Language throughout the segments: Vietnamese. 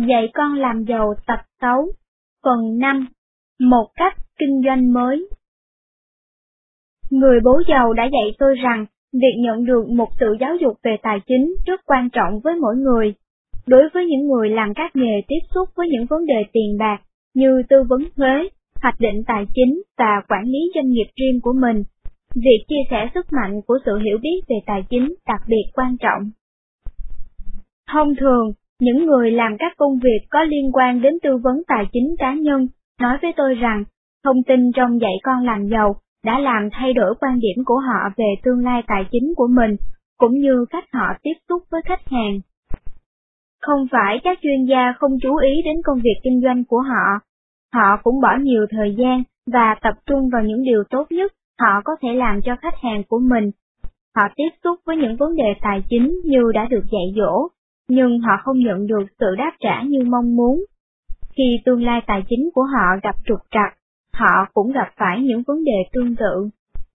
Dạy con làm giàu tập 6, phần 5, một cách kinh doanh mới. Người bố giàu đã dạy tôi rằng, việc nhận được một sự giáo dục về tài chính rất quan trọng với mỗi người. Đối với những người làm các nghề tiếp xúc với những vấn đề tiền bạc, như tư vấn thuế, hoạch định tài chính và quản lý doanh nghiệp riêng của mình, việc chia sẻ sức mạnh của sự hiểu biết về tài chính đặc biệt quan trọng. Thông thường, những người làm các công việc có liên quan đến tư vấn tài chính cá nhân nói với tôi rằng, thông tin trong Dạy con làm giàu đã làm thay đổi quan điểm của họ về tương lai tài chính của mình, cũng như cách họ tiếp xúc với khách hàng. Không phải các chuyên gia không chú ý đến công việc kinh doanh của họ cũng bỏ nhiều thời gian và tập trung vào những điều tốt nhất họ có thể làm cho khách hàng của mình. Họ tiếp xúc với những vấn đề tài chính như đã được dạy dỗ, nhưng họ không nhận được sự đáp trả như mong muốn. Khi tương lai tài chính của họ gặp trục trặc, họ cũng gặp phải những vấn đề tương tự.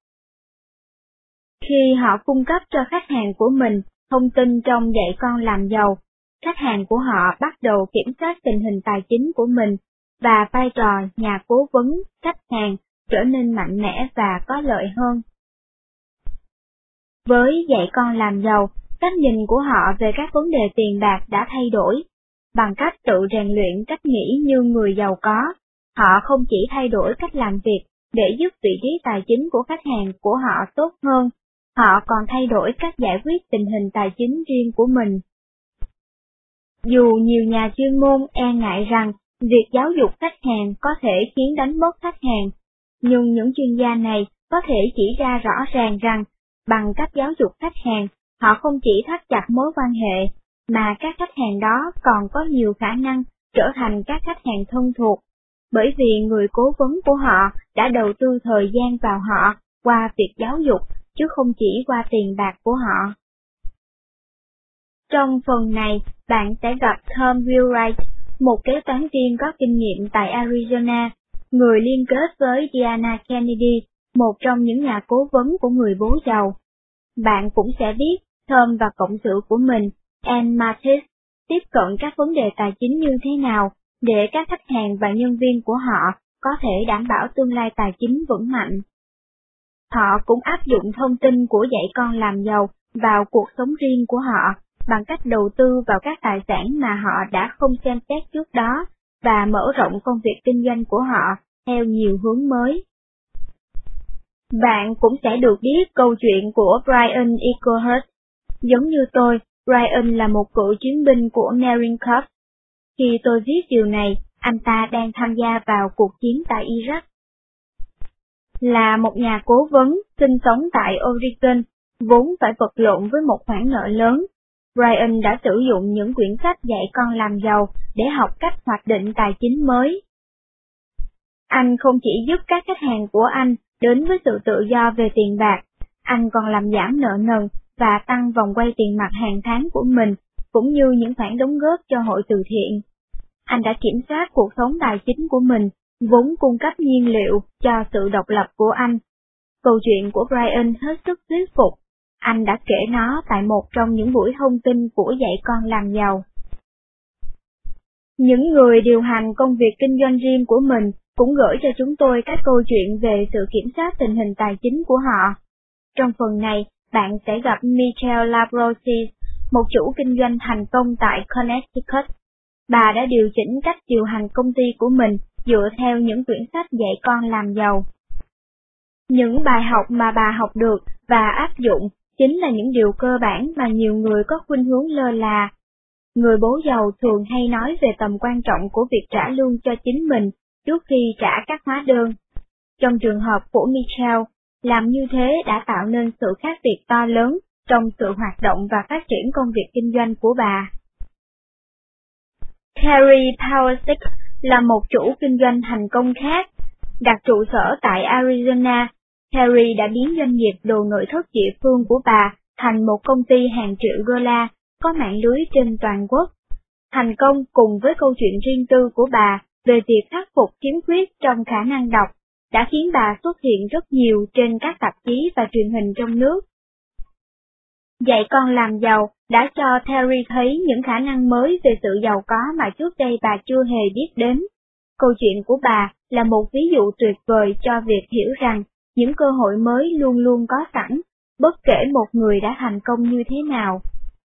Khi họ cung cấp cho khách hàng của mình thông tin trong Dạy con làm giàu, khách hàng của họ bắt đầu kiểm soát tình hình tài chính của mình, và vai trò nhà cố vấn khách hàng trở nên mạnh mẽ và có lợi hơn. Với Dạy con làm giàu, cách nhìn của họ về các vấn đề tiền bạc đã thay đổi. Bằng cách tự rèn luyện cách nghĩ như người giàu có, họ không chỉ thay đổi cách làm việc để giúp vị trí tài chính của khách hàng của họ tốt hơn, họ còn thay đổi cách giải quyết tình hình tài chính riêng của mình. Dù nhiều nhà chuyên môn e ngại rằng việc giáo dục khách hàng có thể khiến đánh mất khách hàng, nhưng những chuyên gia này có thể chỉ ra rõ ràng rằng, bằng cách giáo dục khách hàng, họ không chỉ thắt chặt mối quan hệ, mà các khách hàng đó còn có nhiều khả năng trở thành các khách hàng thân thuộc, bởi vì người cố vấn của họ đã đầu tư thời gian vào họ qua việc giáo dục, chứ không chỉ qua tiền bạc của họ. Trong phần này, bạn sẽ gặp Tom Wheelwright, một kế toán viên có kinh nghiệm tại Arizona, người liên kết với Diana Kennedy, một trong những nhà cố vấn của người bố giàu. Bạn cũng sẽ biết Tom và cộng sự của mình, Anne Mathis, tiếp cận các vấn đề tài chính như thế nào để các khách hàng và nhân viên của họ có thể đảm bảo tương lai tài chính vững mạnh. Họ cũng áp dụng thông tin của Dạy con làm giàu vào cuộc sống riêng của họ bằng cách đầu tư vào các tài sản mà họ đã không xem xét trước đó và mở rộng công việc kinh doanh của họ theo nhiều hướng mới. Bạn cũng sẽ được biết câu chuyện của Brian Eaglehurst. Giống như tôi, Brian là một cựu chiến binh của Marine Corps. Khi tôi viết điều này, anh ta đang tham gia vào cuộc chiến tại Iraq. Là một nhà cố vấn, sinh sống tại Oregon, vốn phải vật lộn với một khoản nợ lớn, Brian đã sử dụng những quyển sách Dạy con làm giàu để học cách hoạch định tài chính mới. Anh không chỉ giúp các khách hàng của anh đến với sự tự do về tiền bạc, anh còn làm giảm nợ nần và tăng vòng quay tiền mặt hàng tháng của mình, cũng như những khoản đóng góp cho hội từ thiện. Anh đã kiểm soát cuộc sống tài chính của mình, vốn cung cấp nhiên liệu cho sự độc lập của anh. Câu chuyện của Brian hết sức thuyết phục. Anh đã kể nó tại một trong những buổi thông tin của Dạy con làm giàu. Những người điều hành công việc kinh doanh riêng của mình cũng gửi cho chúng tôi các câu chuyện về sự kiểm soát tình hình tài chính của họ. Trong phần này, bạn sẽ gặp Michelle Labrosi, một chủ kinh doanh thành công tại Connecticut. Bà đã điều chỉnh cách điều hành công ty của mình dựa theo những quyển sách Dạy con làm giàu. Những bài học mà bà học được và áp dụng chính là những điều cơ bản mà nhiều người có khuynh hướng lơ là. Người bố giàu thường hay nói về tầm quan trọng của việc trả lương cho chính mình trước khi trả các hóa đơn. Trong trường hợp của Michelle, làm như thế đã tạo nên sự khác biệt to lớn trong sự hoạt động và phát triển công việc kinh doanh của bà. Terry Powersick là một chủ kinh doanh thành công khác. Đặt trụ sở tại Arizona, Terry đã biến doanh nghiệp đồ nội thất địa phương của bà thành một công ty hàng triệu đô la, có mạng lưới trên toàn quốc. Thành công cùng với câu chuyện riêng tư của bà về việc khắc phục khiếm khuyết trong khả năng đọc đã khiến bà xuất hiện rất nhiều trên các tạp chí và truyền hình trong nước. Dạy con làm giàu đã cho Terry thấy những khả năng mới về sự giàu có mà trước đây bà chưa hề biết đến. Câu chuyện của bà là một ví dụ tuyệt vời cho việc hiểu rằng những cơ hội mới luôn luôn có sẵn, bất kể một người đã thành công như thế nào.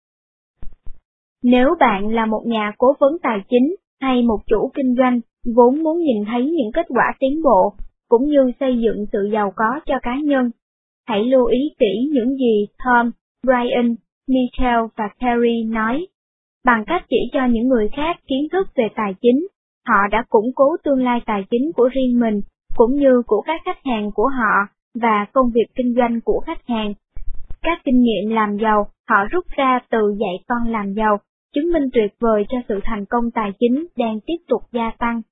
Nếu bạn là một nhà cố vấn tài chính hay một chủ kinh doanh vốn muốn nhìn thấy những kết quả tiến bộ, cũng như xây dựng sự giàu có cho cá nhân, hãy lưu ý kỹ những gì Tom, Brian, Michael và Terry nói. Bằng cách chỉ cho những người khác kiến thức về tài chính, họ đã củng cố tương lai tài chính của riêng mình, cũng như của các khách hàng của họ và công việc kinh doanh của khách hàng. Các kinh nghiệm làm giàu họ rút ra từ dạy con làm giàu, chứng minh tuyệt vời cho sự thành công tài chính đang tiếp tục gia tăng.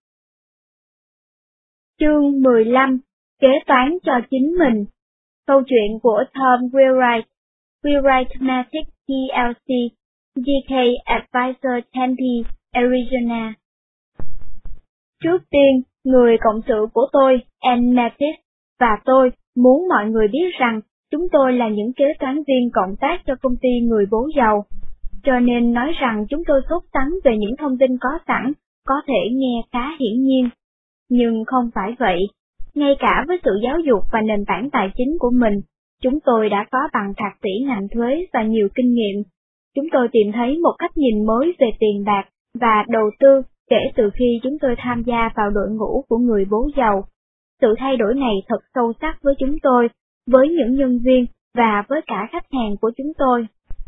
Chương 15. Kế toán cho chính mình. Câu chuyện của Tom Wheelwright, Wheelwright-Matic plc, GK Advisor Tempe, Arizona. Trước tiên, người cộng sự của tôi, Ann Matic, và tôi muốn mọi người biết rằng chúng tôi là những kế toán viên cộng tác cho công ty người bố giàu. Cho nên nói rằng chúng tôi sốt sắng về những thông tin có sẵn, có thể nghe khá hiển nhiên. Nhưng không phải vậy. Ngay cả với sự giáo dục và nền tảng tài chính của mình, chúng tôi đã có bằng thạc sĩ ngành thuế và nhiều kinh nghiệm. Chúng tôi tìm thấy một cách nhìn mới về tiền bạc và đầu tư kể từ khi chúng tôi tham gia vào đội ngũ của người bố giàu. Sự thay đổi này thật sâu sắc với chúng tôi, với những nhân viên và với cả khách hàng của chúng tôi.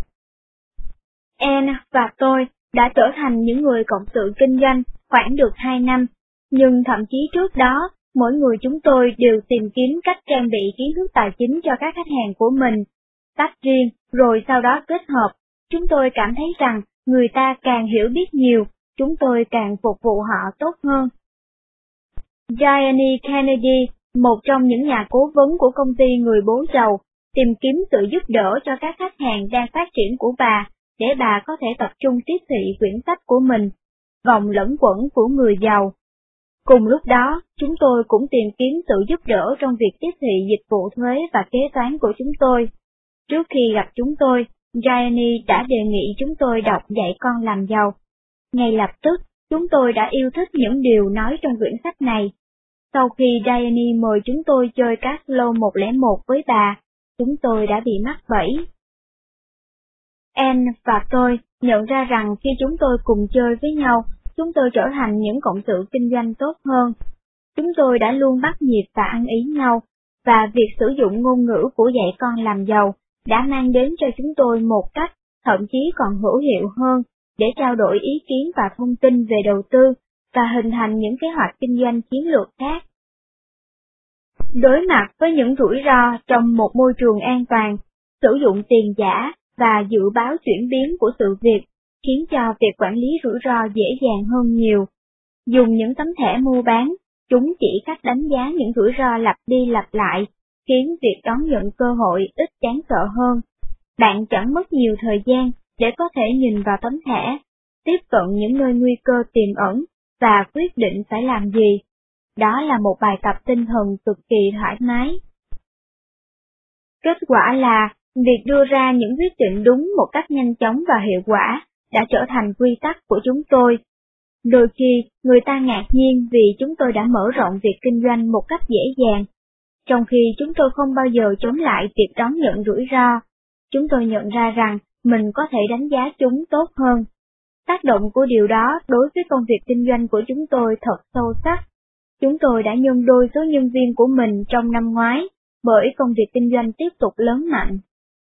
Ann và tôi đã trở thành những người cộng sự kinh doanh khoảng được 2 năm, nhưng thậm chí trước đó, mỗi người chúng tôi đều tìm kiếm cách trang bị kiến thức tài chính cho các khách hàng của mình, tách riêng, rồi sau đó kết hợp. Chúng tôi cảm thấy rằng người ta càng hiểu biết nhiều, chúng tôi càng phục vụ họ tốt hơn. Diane Kennedy, một trong những nhà cố vấn của công ty người bố giàu, tìm kiếm sự giúp đỡ cho các khách hàng đang phát triển của bà, để bà có thể tập trung tiếp thị quyển sách của mình, Vòng lẫn quẩn của người giàu. Cùng lúc đó, chúng tôi cũng tìm kiếm sự giúp đỡ trong việc tiếp thị dịch vụ thuế và kế toán của chúng tôi. Trước khi gặp chúng tôi, Diane đã đề nghị chúng tôi đọc Dạy con làm giàu. Ngay lập tức, chúng tôi đã yêu thích những điều nói trong quyển sách này. Sau khi Diane mời chúng tôi chơi Casino 101 với bà, chúng tôi đã bị mắc bẫy. Ann và tôi nhận ra rằng khi chúng tôi cùng chơi với nhau, chúng tôi trở thành những cộng sự kinh doanh tốt hơn. Chúng tôi đã luôn bắt nhịp và ăn ý nhau, và việc sử dụng ngôn ngữ của Dạy con làm giàu đã mang đến cho chúng tôi một cách thậm chí còn hữu hiệu hơn để trao đổi ý kiến và thông tin về đầu tư và hình thành những kế hoạch kinh doanh chiến lược khác. Đối mặt với những rủi ro trong một môi trường an toàn, sử dụng tiền giả và dự báo chuyển biến của sự việc khiến cho việc quản lý rủi ro dễ dàng hơn nhiều. Dùng những tấm thẻ mua bán, chúng chỉ cách đánh giá những rủi ro lặp đi lặp lại, khiến việc đón nhận cơ hội ít đáng sợ hơn. Bạn chẳng mất nhiều thời gian để có thể nhìn vào tấm thẻ, tiếp cận những nơi nguy cơ tiềm ẩn và quyết định phải làm gì. Đó là một bài tập tinh thần cực kỳ thoải mái. Kết quả là, việc đưa ra những quyết định đúng một cách nhanh chóng và hiệu quả đã trở thành quy tắc của chúng tôi. Đôi khi, người ta ngạc nhiên vì chúng tôi đã mở rộng việc kinh doanh một cách dễ dàng, trong khi chúng tôi không bao giờ chống lại việc đón nhận rủi ro. Chúng tôi nhận ra rằng mình có thể đánh giá chúng tốt hơn. Tác động của điều đó đối với công việc kinh doanh của chúng tôi thật sâu sắc. Chúng tôi đã nhân đôi số nhân viên của mình trong năm ngoái, bởi công việc kinh doanh tiếp tục lớn mạnh.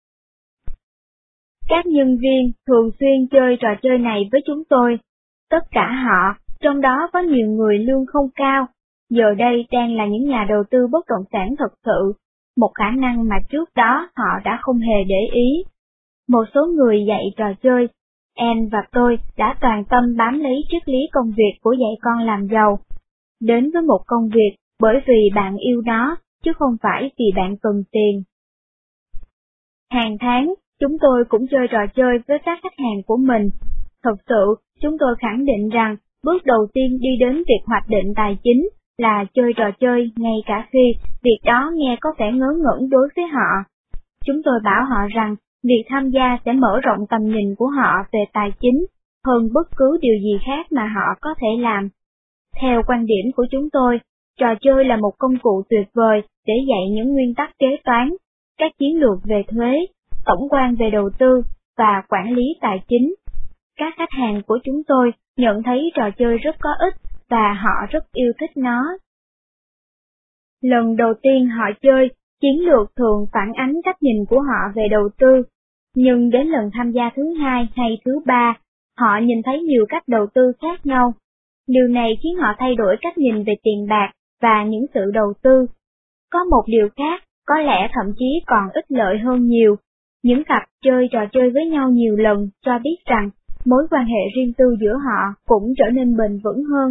Các nhân viên thường xuyên chơi trò chơi này với chúng tôi. Tất cả họ, trong đó có nhiều người lương không cao, giờ đây đang là những nhà đầu tư bất động sản thật sự, một khả năng mà trước đó họ đã không hề để ý. Một số người dạy trò chơi, Ann và tôi đã toàn tâm bám lấy triết lý công việc của Dạy con làm giàu. Đến với một công việc bởi vì bạn yêu nó, chứ không phải vì bạn cần tiền. Hàng tháng, chúng tôi cũng chơi trò chơi với các khách hàng của mình. Thật sự, chúng tôi khẳng định rằng bước đầu tiên đi đến việc hoạch định tài chính là chơi trò chơi ngay cả khi việc đó nghe có vẻ ngớ ngẩn đối với họ. Chúng tôi bảo họ rằng việc tham gia sẽ mở rộng tầm nhìn của họ về tài chính hơn bất cứ điều gì khác mà họ có thể làm. Theo quan điểm của chúng tôi, trò chơi là một công cụ tuyệt vời để dạy những nguyên tắc kế toán, các chiến lược về thuế, tổng quan về đầu tư và quản lý tài chính. Các khách hàng của chúng tôi nhận thấy trò chơi rất có ích và họ rất yêu thích nó. Lần đầu tiên họ chơi, chiến lược thường phản ánh cách nhìn của họ về đầu tư, nhưng đến lần tham gia thứ hai hay thứ ba, họ nhìn thấy nhiều cách đầu tư khác nhau. Điều này khiến họ thay đổi cách nhìn về tiền bạc và những sự đầu tư. Có một điều khác, có lẽ thậm chí còn ích lợi hơn nhiều. Những cặp chơi trò chơi với nhau nhiều lần cho biết rằng mối quan hệ riêng tư giữa họ cũng trở nên bền vững hơn.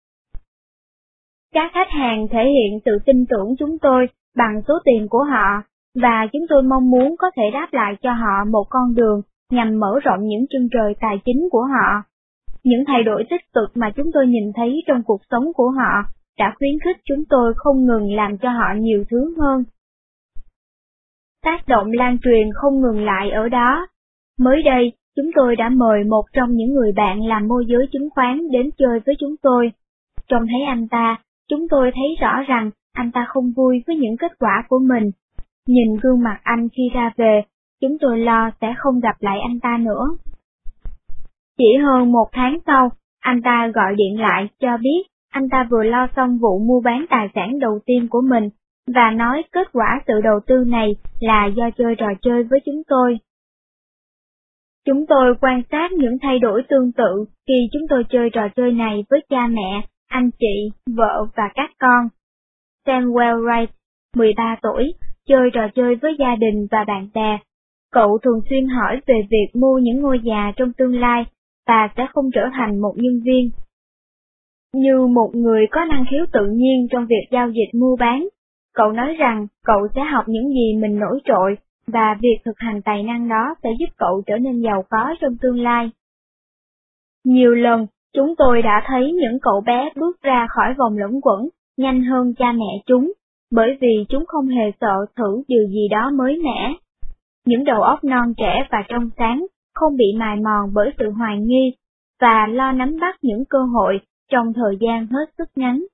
Các khách hàng thể hiện sự tin tưởng chúng tôi bằng số tiền của họ, và chúng tôi mong muốn có thể đáp lại cho họ một con đường nhằm mở rộng những chân trời tài chính của họ. Những thay đổi tích cực mà chúng tôi nhìn thấy trong cuộc sống của họ đã khuyến khích chúng tôi không ngừng làm cho họ nhiều thứ hơn. Tác động lan truyền không ngừng lại ở đó. Mới đây, chúng tôi đã mời một trong những người bạn làm môi giới chứng khoán đến chơi với chúng tôi. Trông thấy anh ta, chúng tôi thấy rõ rằng anh ta không vui với những kết quả của mình. Nhìn gương mặt anh khi ra về, chúng tôi lo sẽ không gặp lại anh ta nữa. Chỉ hơn một tháng sau, anh ta gọi điện lại cho biết anh ta vừa lo xong vụ mua bán tài sản đầu tiên của mình, và nói kết quả sự đầu tư này là do chơi trò chơi với chúng tôi. Chúng tôi quan sát những thay đổi tương tự khi chúng tôi chơi trò chơi này với cha mẹ, anh chị, vợ và các con. Samuel Wright, 13 tuổi, chơi trò chơi với gia đình và bạn bè. Cậu thường xuyên hỏi về việc mua những ngôi nhà trong tương lai và sẽ không trở thành một nhân viên. Như một người có năng khiếu tự nhiên trong việc giao dịch mua bán, cậu nói rằng cậu sẽ học những gì mình nổi trội, và việc thực hành tài năng đó sẽ giúp cậu trở nên giàu có trong tương lai. Nhiều lần, chúng tôi đã thấy những cậu bé bước ra khỏi vòng luẩn quẩn nhanh hơn cha mẹ chúng, bởi vì chúng không hề sợ thử điều gì đó mới mẻ. Những đầu óc non trẻ và trong sáng không bị mài mòn bởi sự hoài nghi và lo nắm bắt những cơ hội trong thời gian hết sức ngắn.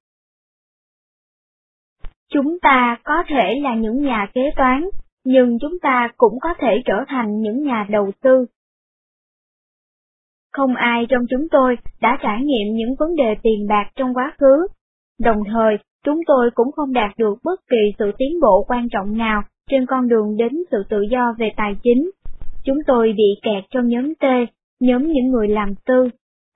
Chúng ta có thể là những nhà kế toán, nhưng chúng ta cũng có thể trở thành những nhà đầu tư. Không ai trong chúng tôi đã trải nghiệm những vấn đề tiền bạc trong quá khứ. Đồng thời, chúng tôi cũng không đạt được bất kỳ sự tiến bộ quan trọng nào trên con đường đến sự tự do về tài chính. Chúng tôi bị kẹt trong nhóm T, nhóm những người làm tư.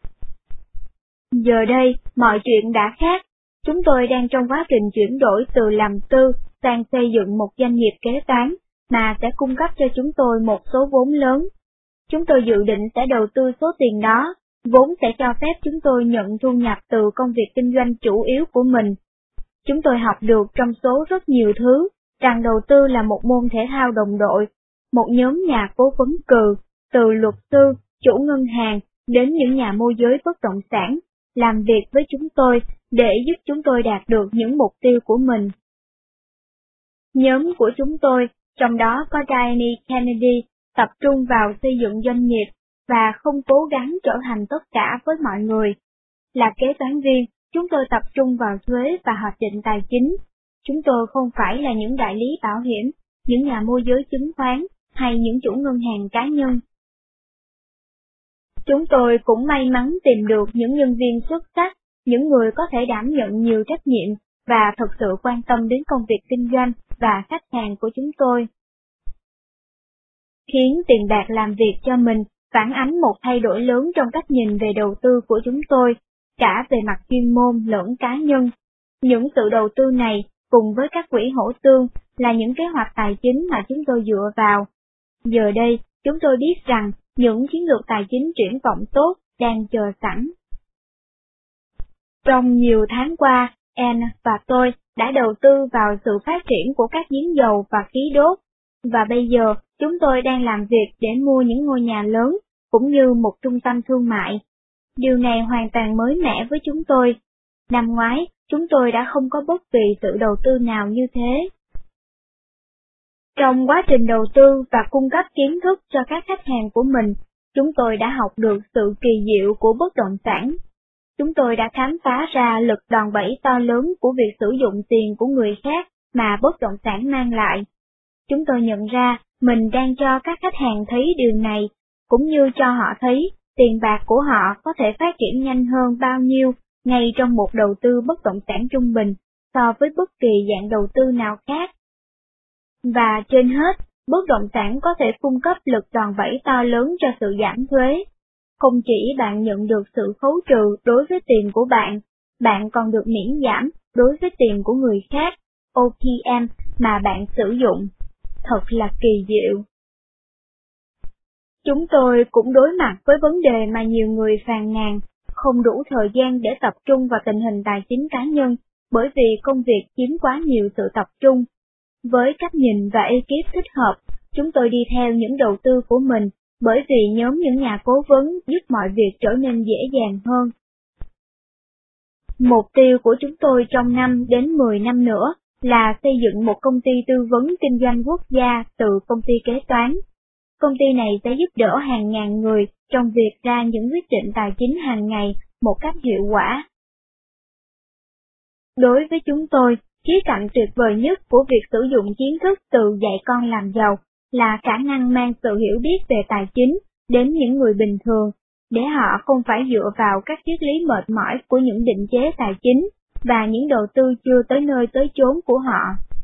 Giờ đây, mọi chuyện đã khác. Chúng tôi đang trong quá trình chuyển đổi từ làm tư sang xây dựng một doanh nghiệp kế toán mà sẽ cung cấp cho chúng tôi một số vốn lớn. Chúng tôi dự định sẽ đầu tư số tiền đó, vốn sẽ cho phép chúng tôi nhận thu nhập từ công việc kinh doanh chủ yếu của mình. Chúng tôi học được trong số rất nhiều thứ, rằng đầu tư là một môn thể thao đồng đội, một nhóm nhà cố vấn cừ, từ luật sư, chủ ngân hàng, đến những nhà môi giới bất động sản, làm việc với chúng tôi để giúp chúng tôi đạt được những mục tiêu của mình. Nhóm của chúng tôi, trong đó có Diane Kennedy, tập trung vào xây dựng doanh nghiệp và không cố gắng trở thành tất cả với mọi người. Là kế toán viên, chúng tôi tập trung vào thuế và hoạch định tài chính. Chúng tôi không phải là những đại lý bảo hiểm, những nhà môi giới chứng khoán hay những chủ ngân hàng cá nhân. Chúng tôi cũng may mắn tìm được những nhân viên xuất sắc, những người có thể đảm nhận nhiều trách nhiệm và thực sự quan tâm đến công việc kinh doanh và khách hàng của chúng tôi. Khiến tiền bạc làm việc cho mình phản ánh một thay đổi lớn trong cách nhìn về đầu tư của chúng tôi, cả về mặt chuyên môn lẫn cá nhân. Những sự đầu tư này, cùng với các quỹ hỗ tương, là những kế hoạch tài chính mà chúng tôi dựa vào. Giờ đây, chúng tôi biết rằng những chiến lược tài chính triển vọng tốt đang chờ sẵn. Trong nhiều tháng qua, Anne và tôi đã đầu tư vào sự phát triển của các giếng dầu và khí đốt, và bây giờ chúng tôi đang làm việc để mua những ngôi nhà lớn, cũng như một trung tâm thương mại. Điều này hoàn toàn mới mẻ với chúng tôi. Năm ngoái, chúng tôi đã không có bất kỳ sự đầu tư nào như thế. Trong quá trình đầu tư và cung cấp kiến thức cho các khách hàng của mình, chúng tôi đã học được sự kỳ diệu của bất động sản. Chúng tôi đã khám phá ra lực đòn bẩy to lớn của việc sử dụng tiền của người khác mà bất động sản mang lại. Chúng tôi nhận ra mình đang cho các khách hàng thấy điều này, cũng như cho họ thấy tiền bạc của họ có thể phát triển nhanh hơn bao nhiêu ngay trong một đầu tư bất động sản trung bình so với bất kỳ dạng đầu tư nào khác. Và trên hết, bất động sản có thể cung cấp lực đòn bẩy to lớn cho sự giảm thuế. Không chỉ bạn nhận được sự khấu trừ đối với tiền của bạn còn được miễn giảm đối với tiền của người khác, OPM, mà bạn sử dụng. Thật là kỳ diệu. Chúng tôi cũng đối mặt với vấn đề mà nhiều người phàn nàn, không đủ thời gian để tập trung vào tình hình tài chính cá nhân, bởi vì công việc chiếm quá nhiều sự tập trung. Với cách nhìn và ekip thích hợp, chúng tôi đi theo những đầu tư của mình, bởi vì nhóm những nhà cố vấn giúp mọi việc trở nên dễ dàng hơn. Mục tiêu của chúng tôi trong 5 đến 10 năm nữa là xây dựng một công ty tư vấn kinh doanh quốc gia từ công ty kế toán. Công ty này sẽ giúp đỡ hàng ngàn người trong việc ra những quyết định tài chính hàng ngày một cách hiệu quả. Đối với chúng tôi, khía cạnh tuyệt vời nhất của việc sử dụng kiến thức từ dạy con làm giàu là khả năng mang sự hiểu biết về tài chính đến những người bình thường, để họ không phải dựa vào các triết lý mệt mỏi của những định chế tài chính và những đầu tư chưa tới nơi tới chốn của họ.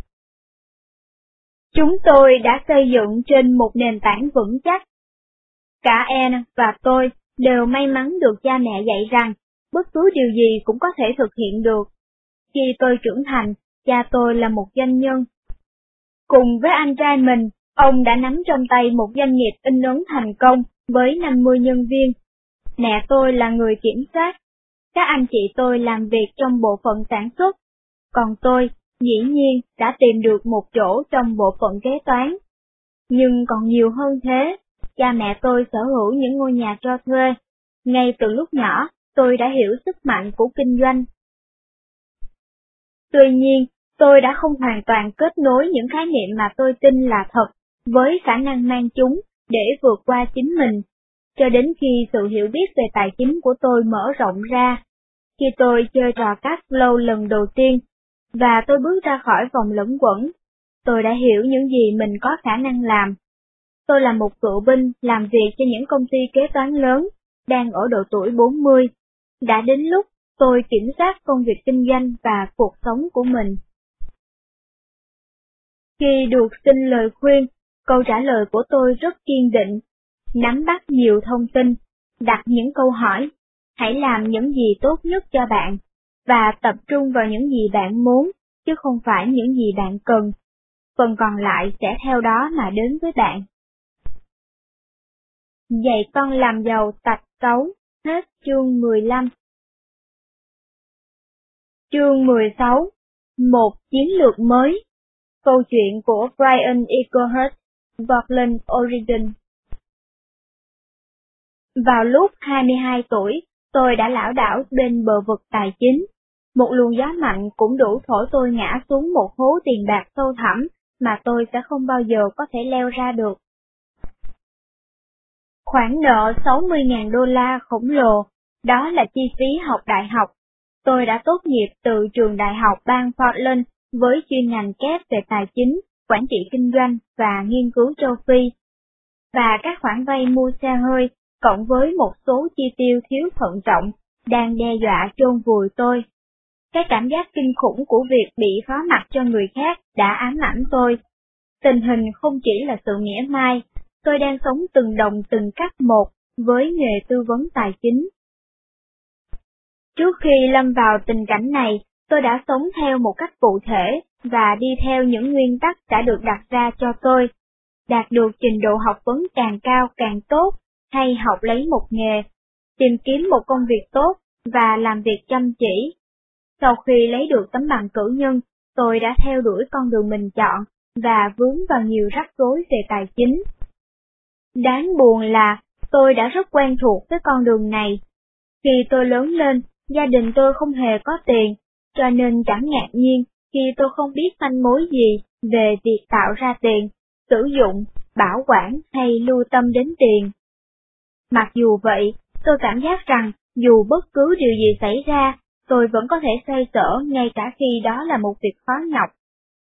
Chúng tôi đã xây dựng trên một nền tảng vững chắc. Cả Anne và tôi đều may mắn được cha mẹ dạy rằng bất cứ điều gì cũng có thể thực hiện được. Khi tôi trưởng thành, cha tôi là một doanh nhân. Cùng với anh trai mình, ông đã nắm trong tay một doanh nghiệp in ấn thành công với 50 nhân viên. Mẹ tôi là người kiểm soát. Các anh chị tôi làm việc trong bộ phận sản xuất. Còn tôi, dĩ nhiên, đã tìm được một chỗ trong bộ phận kế toán. Nhưng còn nhiều hơn thế, cha mẹ tôi sở hữu những ngôi nhà cho thuê. Ngay từ lúc nhỏ, tôi đã hiểu sức mạnh của kinh doanh. Tuy nhiên, tôi đã không hoàn toàn kết nối những khái niệm mà tôi tin là thật với khả năng mang chúng để vượt qua chính mình, cho đến khi sự hiểu biết về tài chính của tôi mở rộng ra. Khi tôi chơi trò cash flow lần đầu tiên, và tôi bước ra khỏi vòng luẩn quẩn, tôi đã hiểu những gì mình có khả năng làm. Tôi là một cựu binh làm việc cho những công ty kế toán lớn, đang ở độ tuổi 40. Đã đến lúc tôi kiểm soát công việc kinh doanh và cuộc sống của mình. Khi được xin lời khuyên, câu trả lời của tôi rất kiên định. Nắm bắt nhiều thông tin, đặt những câu hỏi, hãy làm những gì tốt nhất cho bạn, và tập trung vào những gì bạn muốn, chứ không phải những gì bạn cần. Phần còn lại sẽ theo đó mà đến với bạn. Dạy con làm giàu tập 6, hết chương 15. Chương 16. Một chiến lược mới. Câu chuyện của Brian Eaglehurst, Portland, Oregon. Vào lúc 22 tuổi, tôi đã lảo đảo bên bờ vực tài chính. Một luồng gió mạnh cũng đủ thổi tôi ngã xuống một hố tiền bạc sâu thẳm mà tôi sẽ không bao giờ có thể leo ra được. Khoản nợ 60.000 đô la khổng lồ, đó là chi phí học đại học. Tôi đã tốt nghiệp từ trường đại học bang Portland với chuyên ngành kép về tài chính, quản trị kinh doanh và nghiên cứu châu Phi. Và các khoản vay mua xe hơi, cộng với một số chi tiêu thiếu thận trọng, đang đe dọa chôn vùi tôi. Cái cảm giác kinh khủng của việc bị phó mặc cho người khác đã ám ảnh tôi. Tình hình không chỉ là sự mỉa mai, tôi đang sống từng đồng từng cắc một với nghề tư vấn tài chính. Trước khi lâm vào tình cảnh này, tôi đã sống theo một cách cụ thể và đi theo những nguyên tắc đã được đặt ra cho tôi. Đạt được trình độ học vấn càng cao càng tốt, hay học lấy một nghề, tìm kiếm một công việc tốt và làm việc chăm chỉ. Sau khi lấy được tấm bằng cử nhân, tôi đã theo đuổi con đường mình chọn và vướng vào nhiều rắc rối về tài chính. Đáng buồn là tôi đã rất quen thuộc với con đường này. Khi tôi lớn lên, gia đình tôi không hề có tiền, cho nên chẳng ngạc nhiên khi tôi không biết manh mối gì về việc tạo ra tiền sử dụng, bảo quản hay lưu tâm đến tiền. Mặc dù vậy, tôi cảm giác rằng dù bất cứ điều gì xảy ra, tôi vẫn có thể xoay sở ngay cả khi đó là một việc khó nhọc.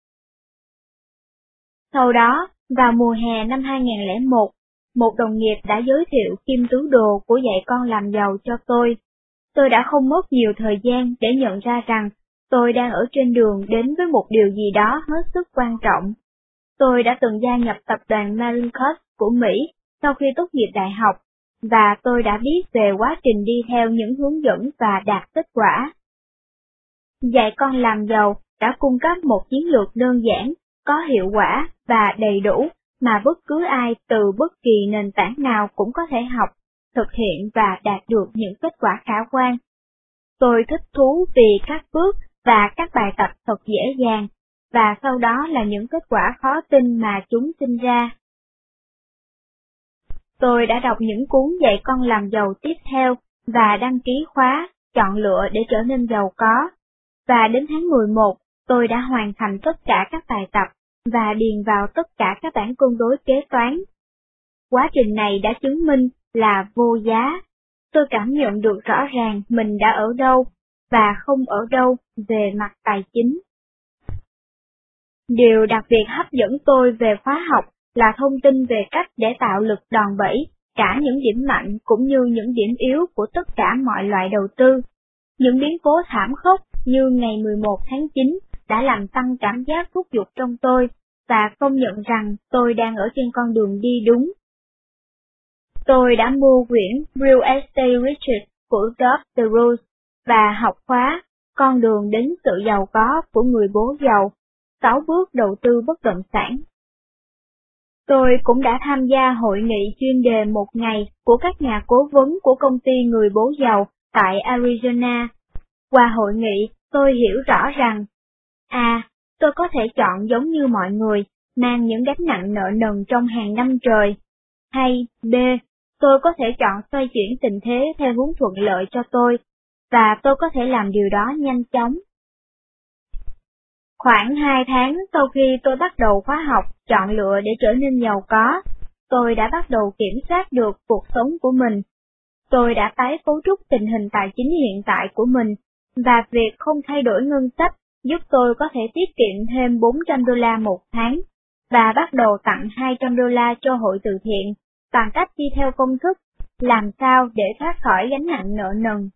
Sau đó, vào mùa hè năm 2001, một đồng nghiệp đã giới thiệu kim tứ đồ của dạy con làm giàu cho tôi. Tôi đã không mất nhiều thời gian để nhận ra rằng tôi đang ở trên đường đến với một điều gì đó hết sức quan trọng. Tôi đã từng gia nhập tập đoàn Marincos của Mỹ sau khi tốt nghiệp đại học, và tôi đã biết về quá trình đi theo những hướng dẫn và đạt kết quả. Dạy con làm giàu đã cung cấp một chiến lược đơn giản, có hiệu quả và đầy đủ mà bất cứ ai từ bất kỳ nền tảng nào cũng có thể học, thực hiện và đạt được những kết quả khả quan. Tôi thích thú vì các bước và các bài tập thật dễ dàng, và sau đó là những kết quả khó tin mà chúng sinh ra. Tôi đã đọc những cuốn dạy con làm giàu tiếp theo và đăng ký khóa, chọn lựa để trở nên giàu có. Và đến tháng 11, tôi đã hoàn thành tất cả các bài tập và điền vào tất cả các bảng cân đối kế toán. Quá trình này đã chứng minh là vô giá. Tôi cảm nhận được rõ ràng mình đã ở đâu và không ở đâu về mặt tài chính. Điều đặc biệt hấp dẫn tôi về khóa học là thông tin về cách để tạo lực đòn bẩy, cả những điểm mạnh cũng như những điểm yếu của tất cả mọi loại đầu tư. Những biến cố thảm khốc như ngày 11 tháng 9 đã làm tăng cảm giác thúc giục trong tôi và công nhận rằng tôi đang ở trên con đường đi đúng. Tôi đã mua quyển Real Estate Riches của Bob DeRose và học khóa Con đường đến sự giàu có của người bố giàu, 6 bước đầu tư bất động sản. Tôi cũng đã tham gia hội nghị chuyên đề một ngày của các nhà cố vấn của công ty người bố giàu tại Arizona. Qua hội nghị, tôi hiểu rõ rằng A. Tôi có thể chọn giống như mọi người, mang những gánh nặng nợ nần trong hàng năm trời. Hay B. Tôi có thể chọn xoay chuyển tình thế theo hướng thuận lợi cho tôi, và tôi có thể làm điều đó nhanh chóng. Khoảng 2 tháng sau khi tôi bắt đầu khóa học chọn lựa để trở nên giàu có, tôi đã bắt đầu kiểm soát được cuộc sống của mình. Tôi đã tái cấu trúc tình hình tài chính hiện tại của mình, và việc không thay đổi ngân sách giúp tôi có thể tiết kiệm thêm $400 một tháng, và bắt đầu tặng $200 cho hội từ thiện, bằng cách đi theo công thức làm sao để thoát khỏi gánh nặng nợ nần.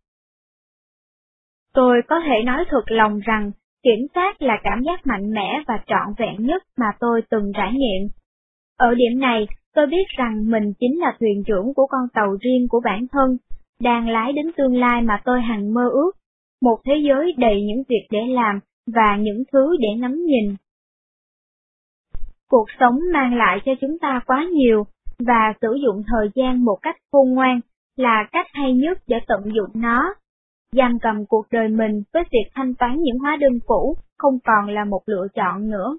Tôi có thể nói thật lòng rằng, kiểm soát là cảm giác mạnh mẽ và trọn vẹn nhất mà tôi từng trải nghiệm. Ở điểm này, tôi biết rằng mình chính là thuyền trưởng của con tàu riêng của bản thân, đang lái đến tương lai mà tôi hằng mơ ước, một thế giới đầy những việc để làm và những thứ để ngắm nhìn. Cuộc sống mang lại cho chúng ta quá nhiều, và sử dụng thời gian một cách khôn ngoan là cách hay nhất để tận dụng nó. Giam cầm cuộc đời mình với việc thanh toán những hóa đơn cũ không còn là một lựa chọn nữa.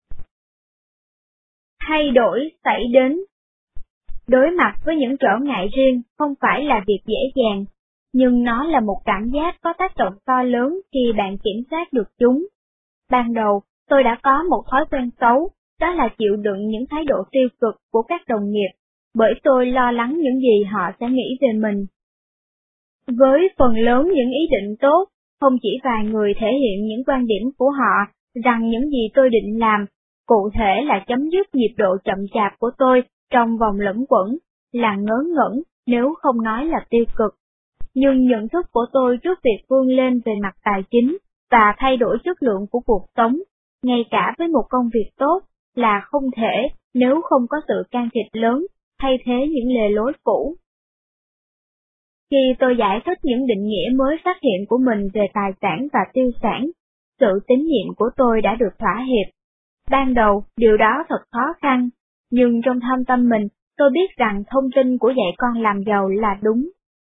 Thay đổi xảy đến. Đối mặt với những trở ngại riêng không phải là việc dễ dàng, nhưng nó là một cảm giác có tác động to lớn khi bạn kiểm soát được chúng. Ban đầu, tôi đã có một thói quen xấu, đó là chịu đựng những thái độ tiêu cực của các đồng nghiệp, bởi tôi lo lắng những gì họ sẽ nghĩ về mình. Với phần lớn những ý định tốt, không chỉ vài người thể hiện những quan điểm của họ rằng những gì tôi định làm, cụ thể là chấm dứt nhịp độ chậm chạp của tôi trong vòng luẩn quẩn, là ngớ ngẩn nếu không nói là tiêu cực. Nhưng nhận thức của tôi trước việc vươn lên về mặt tài chính và thay đổi chất lượng của cuộc sống, ngay cả với một công việc tốt, là không thể nếu không có sự can thiệp lớn, thay thế những lề lối cũ. Khi tôi giải thích những định nghĩa mới phát hiện của mình về tài sản và tiêu sản, sự tín nhiệm của tôi đã được thỏa hiệp. Ban đầu, điều đó thật khó khăn, nhưng trong thâm tâm mình, tôi biết rằng thông tin của dạy con làm giàu là đúng.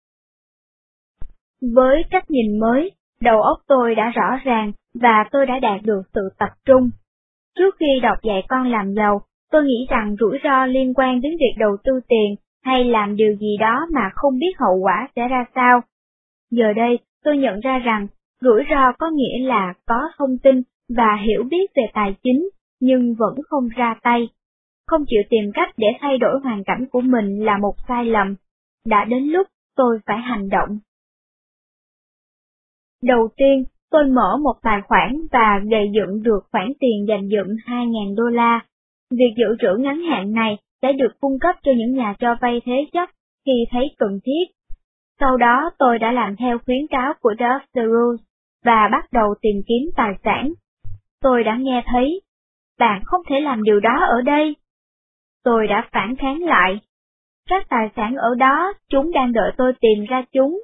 Với cách nhìn mới, đầu óc tôi đã rõ ràng và tôi đã đạt được sự tập trung. Trước khi đọc dạy con làm giàu, tôi nghĩ rằng rủi ro liên quan đến việc đầu tư tiền hay làm điều gì đó mà không biết hậu quả sẽ ra sao. Giờ đây, tôi nhận ra rằng rủi ro có nghĩa là có thông tin và hiểu biết về tài chính, nhưng vẫn không ra tay. không chịu tìm cách để thay đổi hoàn cảnh của mình là một sai lầm. Đã đến lúc tôi phải hành động. Đầu tiên, tôi mở một tài khoản và gây dựng được khoản tiền dành dụm $2.000. Việc dự trữ ngắn hạn này sẽ được cung cấp cho những nhà cho vay thế chấp khi thấy cần thiết. Sau đó tôi đã làm theo khuyến cáo của Dr. Rules và bắt đầu tìm kiếm tài sản. Tôi đã nghe thấy, bạn không thể làm điều đó ở đây. Tôi đã phản kháng lại. Các tài sản ở đó, chúng đang đợi tôi tìm ra chúng.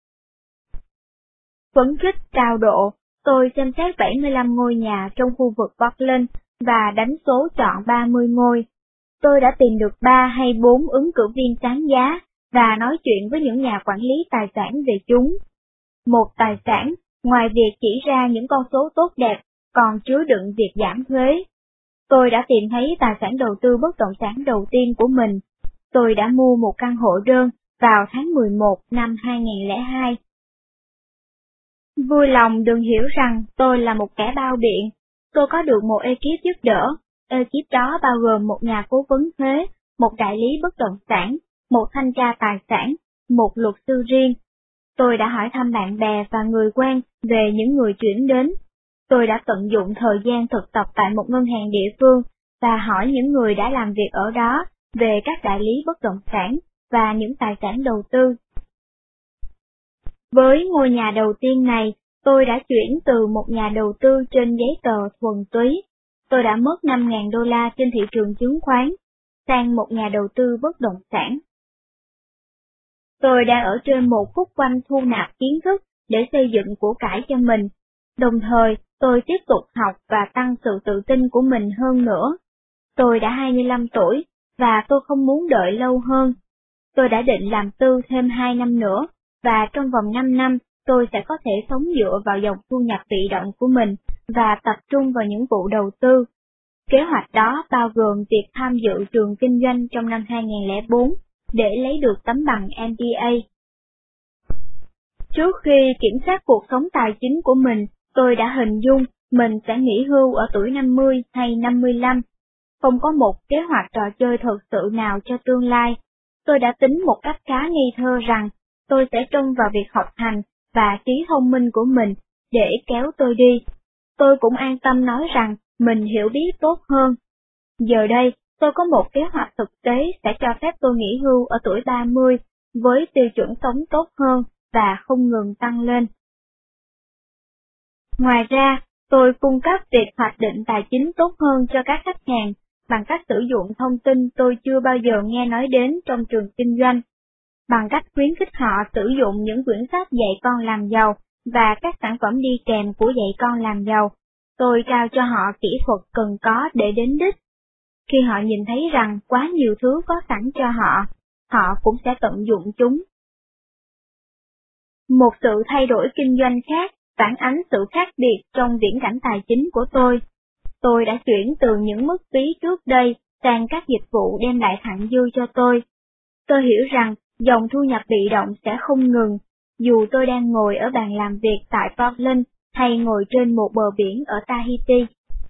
Phấn khích cao độ, tôi xem xét 75 ngôi nhà trong khu vực Portland và đánh số chọn 30 ngôi. Tôi đã tìm được 3 hay 4 ứng cử viên sáng giá và nói chuyện với những nhà quản lý tài sản về chúng. Một tài sản, ngoài việc chỉ ra những con số tốt đẹp, còn chứa đựng việc giảm thuế. Tôi đã tìm thấy tài sản đầu tư bất động sản đầu tiên của mình. Tôi đã mua một căn hộ đơn vào tháng 11 năm 2002. Vui lòng đừng hiểu rằng tôi là một kẻ bao biện. Tôi có được một ekip giúp đỡ. Ekip đó bao gồm một nhà cố vấn thuế, một đại lý bất động sản, một thanh tra tài sản, một luật sư riêng. Tôi đã hỏi thăm bạn bè và người quen về những người chuyển đến. Tôi đã tận dụng thời gian thực tập tại một ngân hàng địa phương và hỏi những người đã làm việc ở đó về các đại lý bất động sản và những tài sản đầu tư. Với ngôi nhà đầu tiên này, tôi đã chuyển từ một nhà đầu tư trên giấy tờ thuần túy, tôi đã mất $5.000 trên thị trường chứng khoán, sang một nhà đầu tư bất động sản. Tôi đang ở trên một khúc quanh thu nạp kiến thức để xây dựng của cải cho mình, đồng thời tôi tiếp tục học và tăng sự tự tin của mình hơn nữa. Tôi đã 25 tuổi, và tôi không muốn đợi lâu hơn. Tôi đã định làm tư thêm 2 năm nữa, và trong vòng 5 năm, tôi sẽ có thể sống dựa vào dòng thu nhập bị động của mình và tập trung vào những vụ đầu tư. Kế hoạch đó bao gồm việc tham dự trường kinh doanh trong năm 2004 để lấy được tấm bằng MBA. Trước khi kiểm soát cuộc sống tài chính của mình, tôi đã hình dung mình sẽ nghỉ hưu ở tuổi 50 hay 55. Không có một kế hoạch trò chơi thật sự nào cho tương lai. Tôi đã tính một cách khá ngây thơ rằng tôi sẽ trông vào việc học hành và trí thông minh của mình để kéo tôi đi. Tôi cũng an tâm nói rằng mình hiểu biết tốt hơn. Giờ đây, tôi có một kế hoạch thực tế sẽ cho phép tôi nghỉ hưu ở tuổi 30 với tiêu chuẩn sống tốt hơn và không ngừng tăng lên. Ngoài ra, tôi cung cấp việc hoạch định tài chính tốt hơn cho các khách hàng bằng cách sử dụng thông tin tôi chưa bao giờ nghe nói đến trong trường kinh doanh, bằng cách khuyến khích họ sử dụng những quyển sách dạy con làm giàu và các sản phẩm đi kèm của dạy con làm giàu. Tôi trao cho họ kỹ thuật cần có để đến đích. Khi họ nhìn thấy rằng quá nhiều thứ có sẵn cho họ, họ cũng sẽ tận dụng chúng. Một sự thay đổi kinh doanh khác phản ánh sự khác biệt trong viễn cảnh tài chính của tôi. Tôi đã chuyển từ những mức phí trước đây sang các dịch vụ đem lại thặng dư cho tôi. Tôi hiểu rằng dòng thu nhập bị động sẽ không ngừng, dù tôi đang ngồi ở bàn làm việc tại Portland hay ngồi trên một bờ biển ở Tahiti.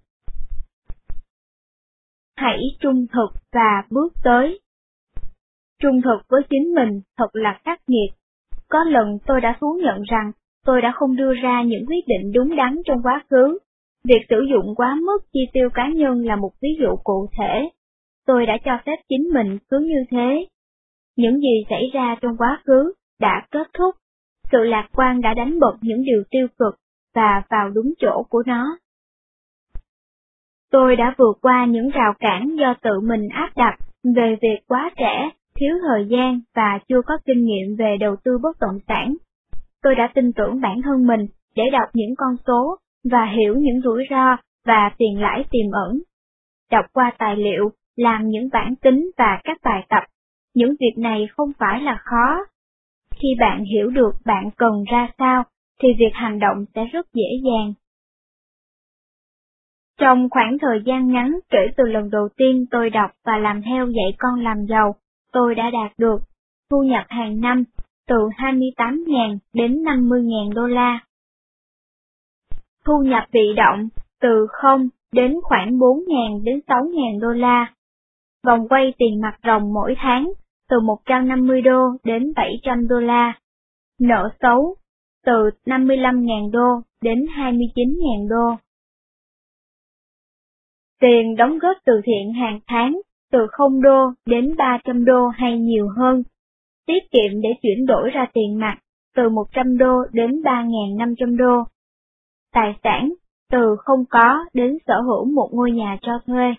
Hãy trung thực và bước tới. Trung thực với chính mình thật là khắc nghiệt. Có lần tôi đã thú nhận rằng tôi đã không đưa ra những quyết định đúng đắn trong quá khứ. Việc sử dụng quá mức chi tiêu cá nhân là một ví dụ cụ thể. Tôi đã cho phép chính mình cứ như thế. Những gì xảy ra trong quá khứ đã kết thúc. Sự lạc quan đã đánh bật những điều tiêu cực và vào đúng chỗ của nó. Tôi đã vượt qua những rào cản do tự mình áp đặt về việc quá trẻ, thiếu thời gian và chưa có kinh nghiệm về đầu tư bất động sản. Tôi đã tin tưởng bản thân mình để đọc những con số và hiểu những rủi ro và tiền lãi tiềm ẩn. Đọc qua tài liệu, làm những bảng tính và các bài tập, những việc này không phải là khó. Khi bạn hiểu được bạn cần ra sao, thì việc hành động sẽ rất dễ dàng. Trong khoảng thời gian ngắn kể từ lần đầu tiên tôi đọc và làm theo dạy con làm giàu, tôi đã đạt được thu nhập hàng năm từ 28.000 đến 50.000 đô la. Thu nhập bị động từ 0 đến khoảng 4.000 đến 6.000 đô la. vòng quay tiền mặt ròng mỗi tháng từ 150 đô đến 700 đô la, nợ xấu từ 55.000 đô đến 29.000 đô. Tiền đóng góp từ thiện hàng tháng từ 0 đô đến 300 đô hay nhiều hơn, tiết kiệm để chuyển đổi ra tiền mặt từ 100 đô đến 3.500 đô, tài sản từ không có đến sở hữu một ngôi nhà cho thuê.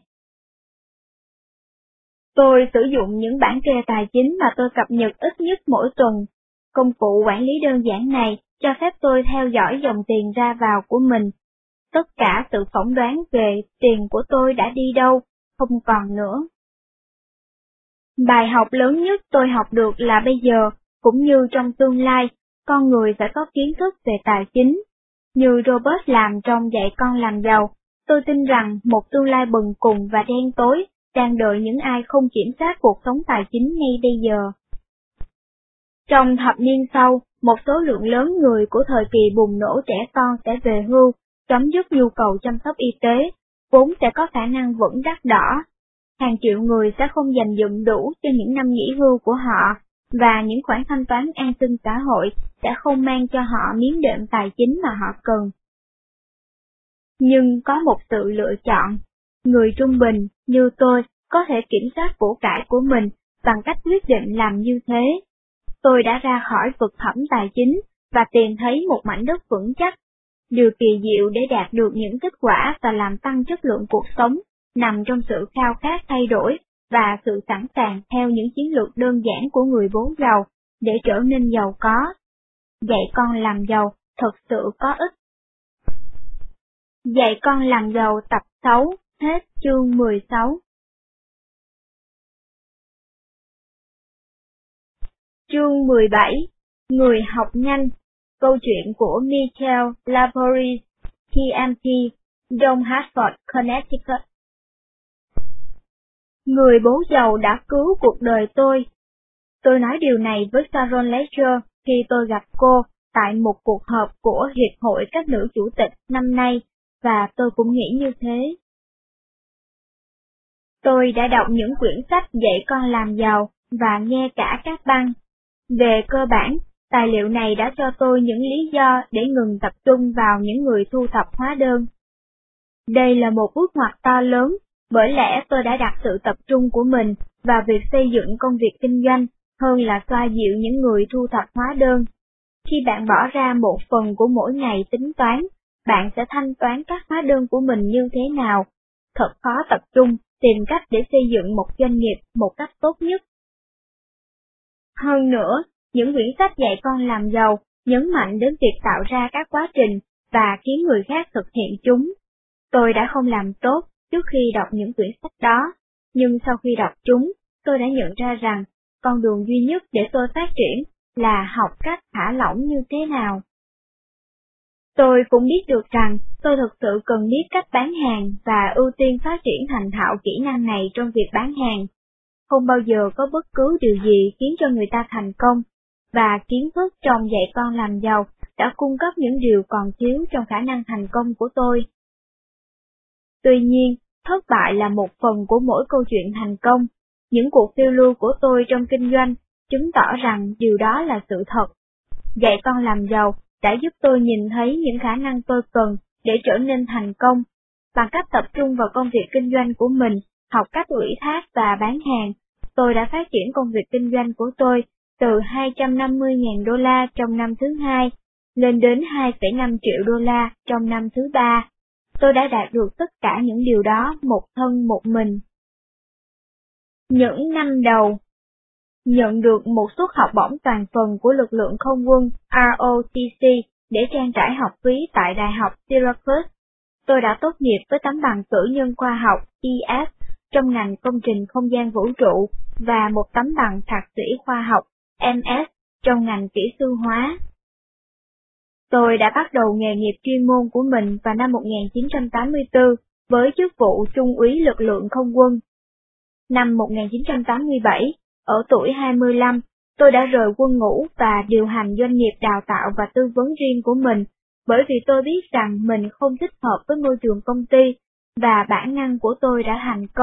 Tôi sử dụng những bản kê tài chính mà tôi cập nhật ít nhất mỗi tuần. Công cụ quản lý đơn giản này cho phép tôi theo dõi dòng tiền ra vào của mình. Tất cả sự phỏng đoán về tiền của tôi đã đi đâu, không còn nữa. Bài học lớn nhất tôi học được là bây giờ, cũng như trong tương lai, con người phải có kiến thức về tài chính. Như Robert làm trong Dạy Con Làm Giàu, tôi tin rằng một tương lai bần cùng và đen tối đang đợi những ai không kiểm soát cuộc sống tài chính ngay bây giờ. Trong thập niên sau, một số lượng lớn người của thời kỳ bùng nổ trẻ con sẽ về hưu, chấm dứt nhu cầu chăm sóc y tế, vốn sẽ có khả năng vẫn đắt đỏ. Hàng triệu người sẽ không dành dụm đủ cho những năm nghỉ hưu của họ, và những khoản thanh toán an sinh xã hội sẽ không mang cho họ miếng đệm tài chính mà họ cần. Nhưng có một sự lựa chọn. Người trung bình, như tôi, có thể kiểm soát của cải của mình bằng cách quyết định làm như thế. Tôi đã ra khỏi vực thẳm tài chính và tìm thấy một mảnh đất vững chắc. Điều kỳ diệu để đạt được những kết quả và làm tăng chất lượng cuộc sống nằm trong sự khao khát thay đổi và sự sẵn sàng theo những chiến lược đơn giản của người bố giàu để trở nên giàu có. Dạy con làm giàu thật sự có ích. Dạy con làm giàu tập 6, hết chương 16. Chương 17, Người học nhanh, câu chuyện của Michael Laborie, PMP, John Hartford, Connecticut. Người bố giàu đã cứu cuộc đời tôi. Tôi nói điều này với Sharon Ledger khi tôi gặp cô tại một cuộc họp của Hiệp hội các nữ chủ tịch năm nay, và tôi cũng nghĩ như thế. Tôi đã đọc những quyển sách dạy con làm giàu và nghe cả các băng. Về cơ bản, tài liệu này đã cho tôi những lý do để ngừng tập trung vào những người thu thập hóa đơn. Đây là một bước ngoặt to lớn, bởi lẽ tôi đã đặt sự tập trung của mình vào việc xây dựng công việc kinh doanh hơn là xoa dịu những người thu thập hóa đơn. Khi bạn bỏ ra một phần của mỗi ngày tính toán, bạn sẽ thanh toán các hóa đơn của mình như thế nào. Thật khó tập trung tìm cách để xây dựng một doanh nghiệp một cách tốt nhất. Hơn nữa, những quyển sách dạy con làm giàu nhấn mạnh đến việc tạo ra các quá trình và khiến người khác thực hiện chúng. Tôi đã không làm tốt trước khi đọc những quyển sách đó, nhưng sau khi đọc chúng, tôi đã nhận ra rằng con đường duy nhất để tôi phát triển là học cách thả lỏng như thế nào. Tôi cũng biết được rằng tôi thực sự cần biết cách bán hàng và ưu tiên phát triển thành thạo kỹ năng này trong việc bán hàng. Không bao giờ có bất cứ điều gì khiến cho người ta thành công, và kiến thức trong dạy con làm giàu đã cung cấp những điều còn thiếu trong khả năng thành công của tôi. Tuy nhiên, thất bại là một phần của mỗi câu chuyện thành công. Những cuộc phiêu lưu của tôi trong kinh doanh chứng tỏ rằng điều đó là sự thật. Dạy con làm giàu đã giúp tôi nhìn thấy những khả năng tôi cần để trở nên thành công. Bằng cách tập trung vào công việc kinh doanh của mình, học cách ủy thác và bán hàng, tôi đã phát triển công việc kinh doanh của tôi từ 250.000 đô la trong năm thứ hai lên đến 2,5 triệu đô la trong năm thứ ba. Tôi đã đạt được tất cả những điều đó một thân một mình. Những năm đầu, nhận được một suất học bổng toàn phần của lực lượng không quân ROTC để trang trải học phí tại Đại học Syracuse. Tôi đã tốt nghiệp với tấm bằng cử nhân khoa học ES trong ngành công trình không gian vũ trụ và một tấm bằng thạc sĩ khoa học MS trong ngành kỹ sư hóa. Tôi đã bắt đầu nghề nghiệp chuyên môn của mình vào năm 1984 với chức vụ trung úy lực lượng không quân. Năm 1987, ở tuổi 25, tôi đã rời quân ngũ và điều hành doanh nghiệp đào tạo và tư vấn riêng của mình, bởi vì tôi biết rằng mình không thích hợp với môi trường công ty, và bản năng của tôi đã thành công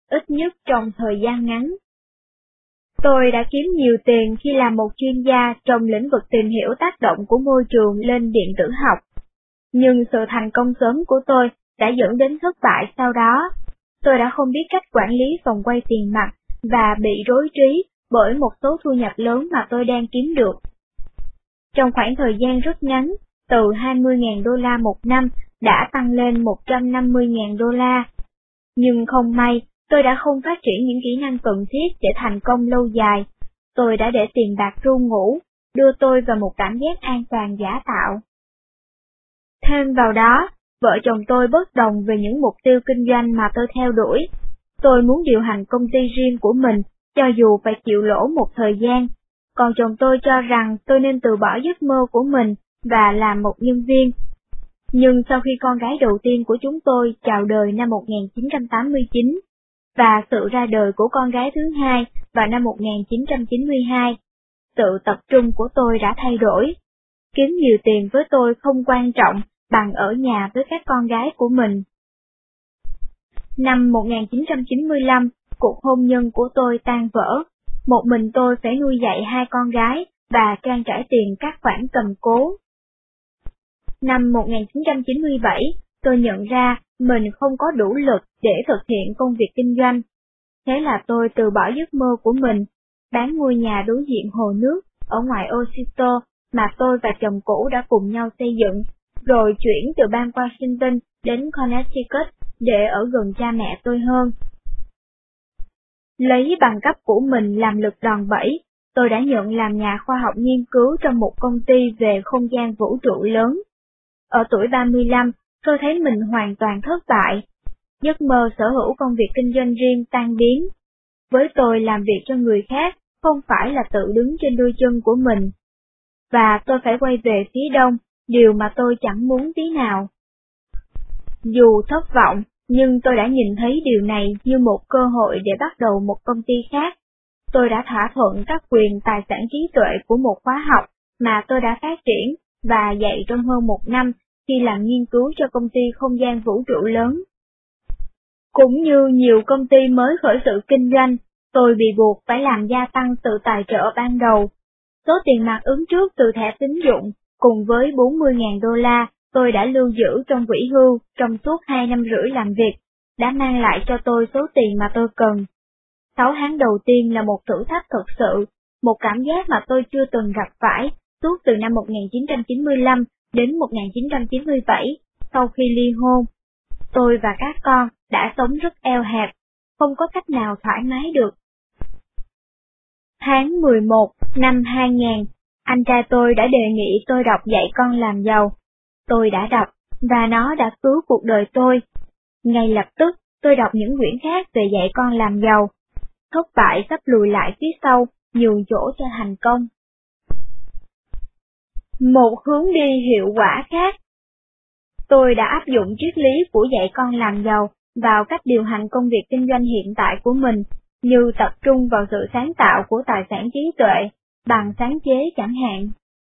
ít nhất trong thời gian ngắn. Tôi đã kiếm nhiều tiền khi làm một chuyên gia trong lĩnh vực tìm hiểu tác động của môi trường lên điện tử học. Nhưng sự thành công sớm của tôi đã dẫn đến thất bại sau đó. Tôi đã không biết cách quản lý vòng quay tiền mặt và bị rối trí bởi một số thu nhập lớn mà tôi đang kiếm được. Trong khoảng thời gian rất ngắn, từ 20.000 đô la một năm đã tăng lên 150.000 đô la. Nhưng không may, tôi đã không phát triển những kỹ năng cần thiết để thành công lâu dài. Tôi đã để tiền bạc ru ngủ, đưa tôi vào một cảm giác an toàn giả tạo. Thêm vào đó, vợ chồng tôi bất đồng về những mục tiêu kinh doanh mà tôi theo đuổi. Tôi muốn điều hành công ty riêng của mình, cho dù phải chịu lỗ một thời gian. Còn chồng tôi cho rằng tôi nên từ bỏ giấc mơ của mình và làm một nhân viên. Nhưng sau khi con gái đầu tiên của chúng tôi chào đời năm 1989, và sự ra đời của con gái thứ hai vào năm 1992, sự tập trung của tôi đã thay đổi. Kiếm nhiều tiền với tôi không quan trọng bằng ở nhà với các con gái của mình. Năm 1995, cuộc hôn nhân của tôi tan vỡ. Một mình tôi phải nuôi dạy hai con gái và trang trải tiền các khoản cầm cố. Năm 1997, tôi nhận ra mình không có đủ lực để thực hiện công việc kinh doanh. Thế là tôi từ bỏ giấc mơ của mình, bán ngôi nhà đối diện hồ nước ở ngoài Osito mà tôi và chồng cũ đã cùng nhau xây dựng, rồi chuyển từ bang Washington đến Connecticut để ở gần cha mẹ tôi hơn. Lấy bằng cấp của mình làm lực đòn bẩy, tôi đã nhận làm nhà khoa học nghiên cứu trong một công ty về không gian vũ trụ lớn. Ở tuổi 35, tôi thấy mình hoàn toàn thất bại. Giấc mơ sở hữu công việc kinh doanh riêng tan biến. Với tôi, làm việc cho người khác không phải là tự đứng trên đôi chân của mình. Và tôi phải quay về phía đông, điều mà tôi chẳng muốn tí nào. Dù thất vọng, nhưng tôi đã nhìn thấy điều này như một cơ hội để bắt đầu một công ty khác. Tôi đã thỏa thuận các quyền tài sản trí tuệ của một khóa học mà tôi đã phát triển và dạy trong hơn một năm khi làm nghiên cứu cho công ty không gian vũ trụ lớn. Cũng như nhiều công ty mới khởi sự kinh doanh, tôi bị buộc phải làm gia tăng sự tài trợ ban đầu. Số tiền mặt ứng trước từ thẻ tín dụng cùng với 40.000 đô la tôi đã lưu giữ trong quỹ hưu trong suốt 2 năm rưỡi làm việc, đã mang lại cho tôi số tiền mà tôi cần. 6 tháng đầu tiên là một thử thách thực sự, một cảm giác mà tôi chưa từng gặp phải suốt từ năm 1995 đến 1997, sau khi ly hôn. Tôi và các con đã sống rất eo hẹp, không có cách nào thoải mái được. Tháng 11 năm 2000, anh trai tôi đã đề nghị tôi đọc Dạy Con Làm Giàu. Tôi đã đọc, và nó đã cứu cuộc đời tôi. Ngay lập tức, tôi đọc những quyển khác về Dạy Con Làm Giàu. Thất bại sắp lùi lại phía sau, nhường chỗ cho thành công. Một hướng đi hiệu quả khác. Tôi đã áp dụng triết lý của Dạy Con Làm Giàu vào cách điều hành công việc kinh doanh hiện tại của mình, như tập trung vào sự sáng tạo của tài sản trí tuệ, bằng sáng chế chẳng hạn.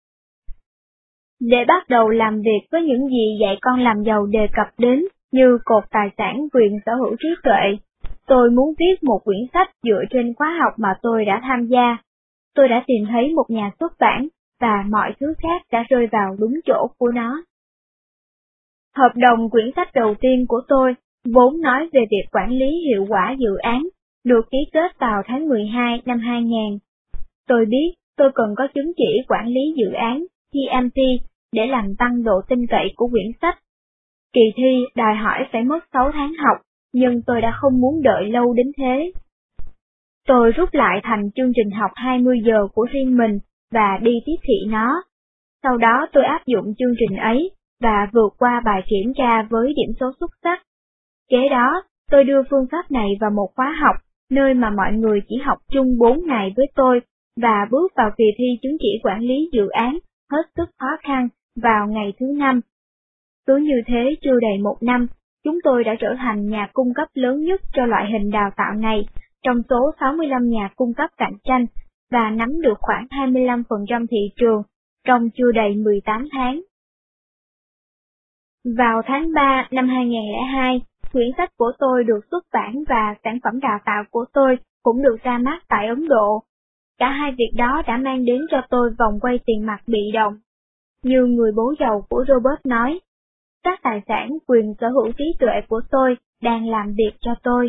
Để bắt đầu làm việc với những gì Dạy Con Làm Giàu đề cập đến như cột tài sản quyền sở hữu trí tuệ, tôi muốn viết một quyển sách dựa trên khóa học mà tôi đã tham gia. Tôi đã tìm thấy một nhà xuất bản, và mọi thứ khác đã rơi vào đúng chỗ của nó. Hợp đồng quyển sách đầu tiên của tôi, vốn nói về việc quản lý hiệu quả dự án, được ký kết vào tháng 12 năm 2000. Tôi biết tôi cần có chứng chỉ quản lý dự án, PMP, để làm tăng độ tin cậy của quyển sách. Kỳ thi đòi hỏi phải mất 6 tháng học, nhưng tôi đã không muốn đợi lâu đến thế. Tôi rút lại thành chương trình học 20 giờ của riêng mình và đi tiếp thị nó. Sau đó tôi áp dụng chương trình ấy và vượt qua bài kiểm tra với điểm số xuất sắc. Kế đó, tôi đưa phương pháp này vào một khóa học, nơi mà mọi người chỉ học chung 4 ngày với tôi, và bước vào kỳ thi chứng chỉ quản lý dự án hết sức khó khăn vào ngày thứ 5. Cứ như thế chưa đầy một năm, chúng tôi đã trở thành nhà cung cấp lớn nhất cho loại hình đào tạo này, trong số 65 nhà cung cấp cạnh tranh, và nắm được khoảng 25% thị trường, trong chưa đầy 18 tháng. Vào tháng 3 năm 2002, Quyển sách của tôi được xuất bản và sản phẩm đào tạo của tôi cũng được ra mắt tại Ấn Độ. Cả hai việc đó đã mang đến cho tôi vòng quay tiền mặt bị động. Như người bố giàu của Robert nói, các tài sản quyền sở hữu trí tuệ của tôi đang làm việc cho tôi.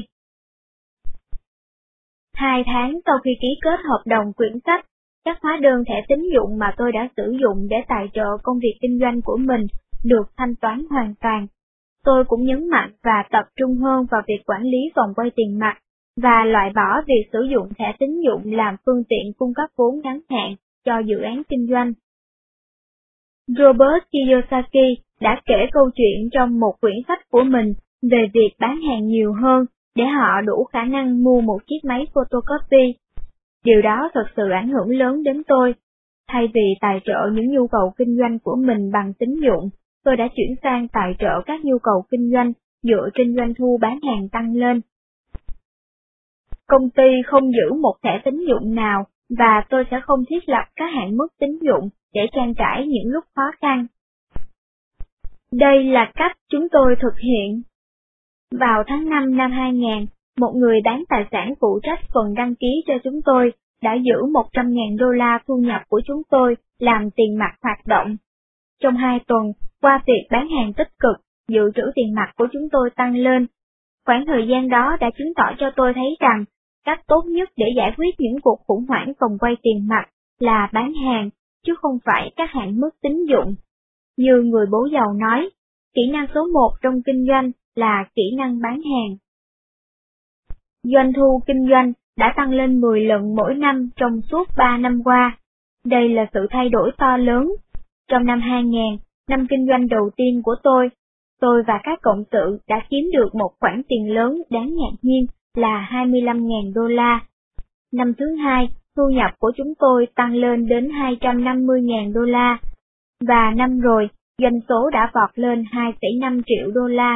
2 tháng sau khi ký kết hợp đồng quyển sách, các hóa đơn thẻ tín dụng mà tôi đã sử dụng để tài trợ công việc kinh doanh của mình được thanh toán hoàn toàn. Tôi cũng nhấn mạnh và tập trung hơn vào việc quản lý vòng quay tiền mặt và loại bỏ việc sử dụng thẻ tín dụng làm phương tiện cung cấp vốn ngắn hạn cho dự án kinh doanh. Robert Kiyosaki đã kể câu chuyện trong một quyển sách của mình về việc bán hàng nhiều hơn để họ đủ khả năng mua một chiếc máy photocopy. Điều đó thật sự ảnh hưởng lớn đến tôi. Thay vì tài trợ những nhu cầu kinh doanh của mình bằng tín dụng, tôi đã chuyển sang tài trợ các nhu cầu kinh doanh dựa trên doanh thu bán hàng tăng lên. Công ty không giữ một thẻ tín dụng nào và tôi sẽ không thiết lập các hạn mức tín dụng để trang trải những lúc khó khăn. Đây là cách chúng tôi thực hiện. Vào tháng 5 năm 2000, một người bán tài sản phụ trách phần đăng ký cho chúng tôi đã giữ $100.000 thu nhập của chúng tôi làm tiền mặt hoạt động. Trong 2 tuần, qua việc bán hàng tích cực, dự trữ tiền mặt của chúng tôi tăng lên. Khoảng thời gian đó đã chứng tỏ cho tôi thấy rằng, cách tốt nhất để giải quyết những cuộc khủng hoảng vòng quay tiền mặt là bán hàng, chứ không phải các hạn mức tín dụng. Như người bố giàu nói, kỹ năng số 1 trong kinh doanh là kỹ năng bán hàng. Doanh thu kinh doanh đã tăng lên 10 lần mỗi năm trong suốt 3 năm qua. Đây là sự thay đổi to lớn. Trong năm 2000, năm kinh doanh đầu tiên của tôi và các cộng sự đã kiếm được một khoản tiền lớn đáng ngạc nhiên là $25.000. Năm thứ hai, thu nhập của chúng tôi tăng lên đến $250.000, và năm rồi, doanh số đã vọt lên $2,5 triệu.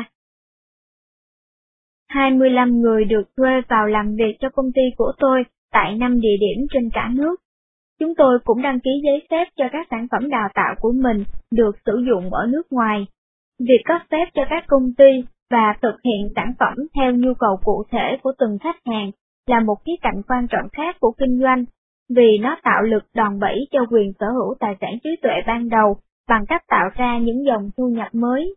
25 người được thuê vào làm việc cho công ty của tôi tại 5 địa điểm trên cả nước. Chúng tôi cũng đăng ký giấy phép cho các sản phẩm đào tạo của mình được sử dụng ở nước ngoài. Việc cấp phép cho các công ty và thực hiện sản phẩm theo nhu cầu cụ thể của từng khách hàng là một khía cạnh quan trọng khác của kinh doanh, vì nó tạo lực đòn bẩy cho quyền sở hữu tài sản trí tuệ ban đầu bằng cách tạo ra những dòng thu nhập mới.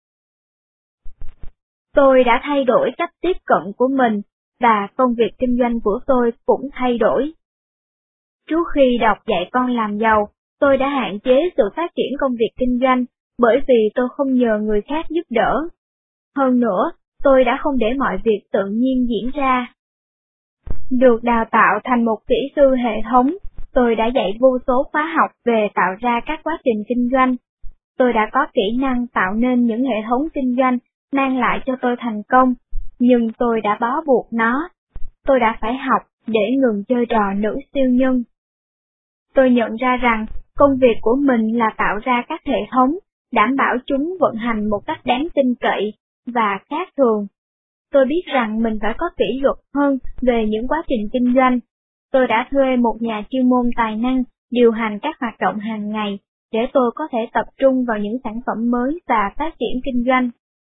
Tôi đã thay đổi cách tiếp cận của mình, và công việc kinh doanh của tôi cũng thay đổi. Trước khi đọc Dạy Con Làm Giàu, tôi đã hạn chế sự phát triển công việc kinh doanh, bởi vì tôi không nhờ người khác giúp đỡ. Hơn nữa, tôi đã không để mọi việc tự nhiên diễn ra. Được đào tạo thành một kỹ sư hệ thống, tôi đã dạy vô số khóa học về tạo ra các quá trình kinh doanh. Tôi đã có kỹ năng tạo nên những hệ thống kinh doanh mang lại cho tôi thành công, nhưng tôi đã bó buộc nó. Tôi đã phải học để ngừng chơi trò nữ siêu nhân. Tôi nhận ra rằng công việc của mình là tạo ra các hệ thống, đảm bảo chúng vận hành một cách đáng tin cậy và khác thường. Tôi biết rằng mình phải có kỷ luật hơn về những quá trình kinh doanh. Tôi đã thuê một nhà chuyên môn tài năng điều hành các hoạt động hàng ngày để tôi có thể tập trung vào những sản phẩm mới và phát triển kinh doanh.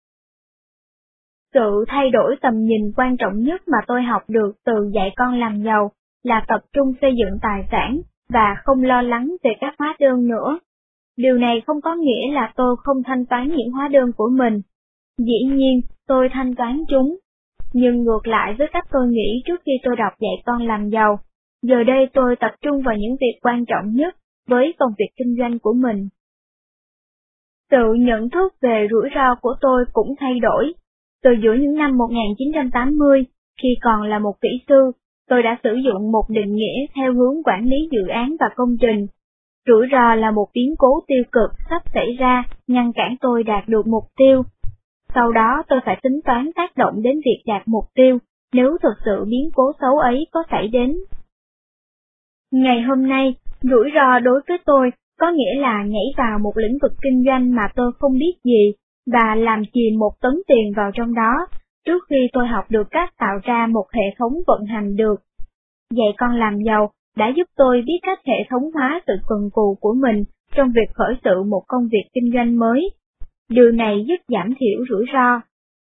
Sự thay đổi tầm nhìn quan trọng nhất mà tôi học được từ Dạy Con Làm Giàu là tập trung xây dựng tài sản và không lo lắng về các hóa đơn nữa. Điều này không có nghĩa là tôi không thanh toán những hóa đơn của mình. Dĩ nhiên, tôi thanh toán chúng. Nhưng ngược lại với cách tôi nghĩ trước khi tôi đọc Dạy Con Làm Giàu, giờ đây tôi tập trung vào những việc quan trọng nhất với công việc kinh doanh của mình. Sự nhận thức về rủi ro của tôi cũng thay đổi. Từ giữa những năm 1980, khi còn là một kỹ sư, tôi đã sử dụng một định nghĩa theo hướng quản lý dự án và công trình. Rủi ro là một biến cố tiêu cực sắp xảy ra, ngăn cản tôi đạt được mục tiêu. Sau đó tôi phải tính toán tác động đến việc đạt mục tiêu, nếu thực sự biến cố xấu ấy có xảy đến. Ngày hôm nay, rủi ro đối với tôi có nghĩa là nhảy vào một lĩnh vực kinh doanh mà tôi không biết gì, và làm chìm một tấn tiền vào trong đó, trước khi tôi học được cách tạo ra một hệ thống vận hành được. Dạy Con Làm Giàu đã giúp tôi biết cách hệ thống hóa sự cần cù của mình trong việc khởi sự một công việc kinh doanh mới. Điều này giúp giảm thiểu rủi ro.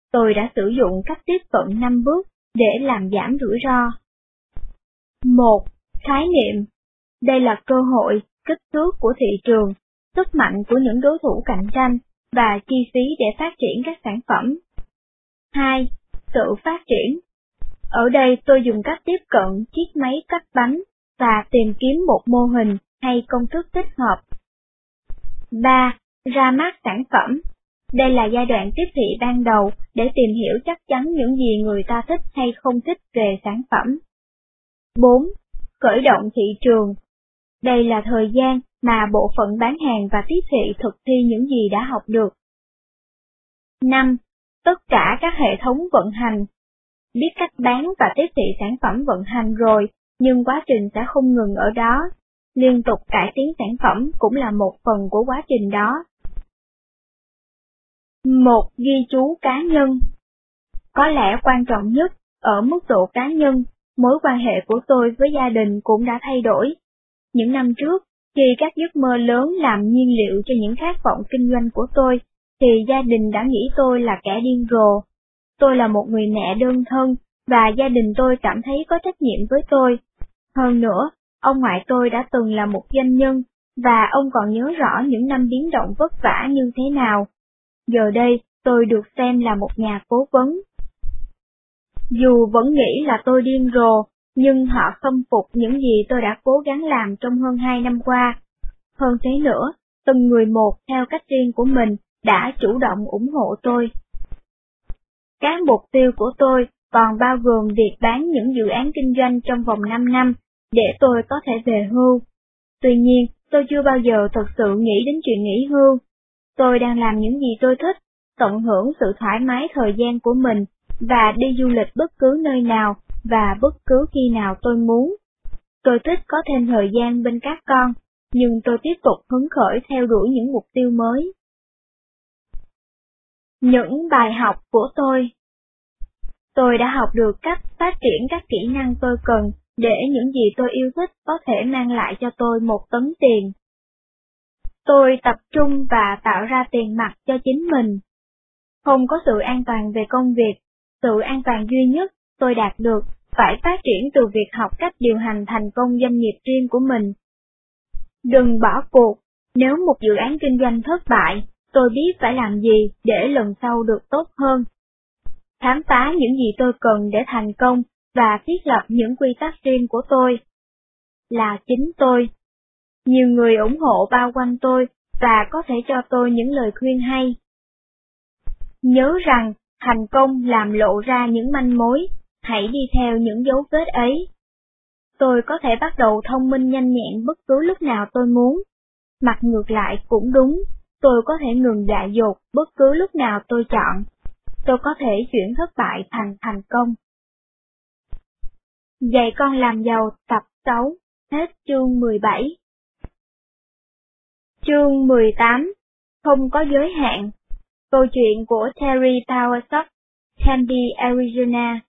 tôi đã sử dụng cách tiếp cận 5 bước để làm giảm rủi ro. 1. Khái niệm. Đây là cơ hội, kích thước của thị trường, sức mạnh của những đối thủ cạnh tranh và chi phí để phát triển các sản phẩm. 2. Sự phát triển. Ở đây tôi dùng cách tiếp cận chiếc máy cắt bánh và tìm kiếm một mô hình hay công thức thích hợp. 3. Ra mắt sản phẩm. Đây là giai đoạn tiếp thị ban đầu để tìm hiểu chắc chắn những gì người ta thích hay không thích về sản phẩm. 4. Khởi động thị trường. Đây là thời gian mà bộ phận bán hàng và tiếp thị thực thi những gì đã học được. 5. Tất cả các hệ thống vận hành. Biết cách bán và tiếp thị sản phẩm vận hành rồi, nhưng quá trình sẽ không ngừng ở đó. Liên tục cải tiến sản phẩm cũng là một phần của quá trình đó. 1. Ghi chú cá nhân. Có lẽ quan trọng nhất, ở mức độ cá nhân, mối quan hệ của tôi với gia đình cũng đã thay đổi. Những năm trước, khi các giấc mơ lớn làm nhiên liệu cho những khát vọng kinh doanh của tôi, thì gia đình đã nghĩ tôi là kẻ điên rồ. Tôi là một người mẹ đơn thân, và gia đình tôi cảm thấy có trách nhiệm với tôi. Hơn nữa, ông ngoại tôi đã từng là một doanh nhân, và ông còn nhớ rõ những năm biến động vất vả như thế nào. Giờ đây, tôi được xem là một nhà cố vấn. Dù vẫn nghĩ là tôi điên rồ, nhưng họ khâm phục những gì tôi đã cố gắng làm trong hơn 2 năm qua. Hơn thế nữa, từng người một theo cách riêng của mình đã chủ động ủng hộ tôi. Các mục tiêu của tôi còn bao gồm việc bán những dự án kinh doanh trong vòng 5 năm để tôi có thể về hưu. Tuy nhiên, tôi chưa bao giờ thực sự nghĩ đến chuyện nghỉ hưu. Tôi đang làm những gì tôi thích, tận hưởng sự thoải mái thời gian của mình và đi du lịch bất cứ nơi nào và bất cứ khi nào tôi muốn. Tôi thích có thêm thời gian bên các con, nhưng tôi tiếp tục hứng khởi theo đuổi những mục tiêu mới. Những bài học của tôi đã học được cách phát triển các kỹ năng tôi cần để những gì tôi yêu thích có thể mang lại cho tôi 1 tấn tiền. Tôi tập trung và tạo ra tiền mặt cho chính mình. Không có sự an toàn về công việc, sự an toàn duy nhất tôi đạt được phải phát triển từ việc học cách điều hành thành công doanh nghiệp riêng của mình. Đừng bỏ cuộc, nếu một dự án kinh doanh thất bại, tôi biết phải làm gì để lần sau được tốt hơn. Khám phá những gì tôi cần để thành công và thiết lập những quy tắc riêng của tôi. Là chính tôi. Nhiều người ủng hộ bao quanh tôi và có thể cho tôi những lời khuyên hay. Nhớ rằng, thành công làm lộ ra những manh mối, hãy đi theo những dấu vết ấy. Tôi có thể bắt đầu thông minh nhanh nhẹn bất cứ lúc nào tôi muốn. Mặt ngược lại cũng đúng, tôi có thể ngừng dại dột bất cứ lúc nào tôi chọn. Tôi có thể chuyển thất bại thành thành công. Dạy con làm giàu tập 6, hết chương 17. Chương 18, không có giới hạn. Câu chuyện của Terry Powersop, Tempe, Arizona.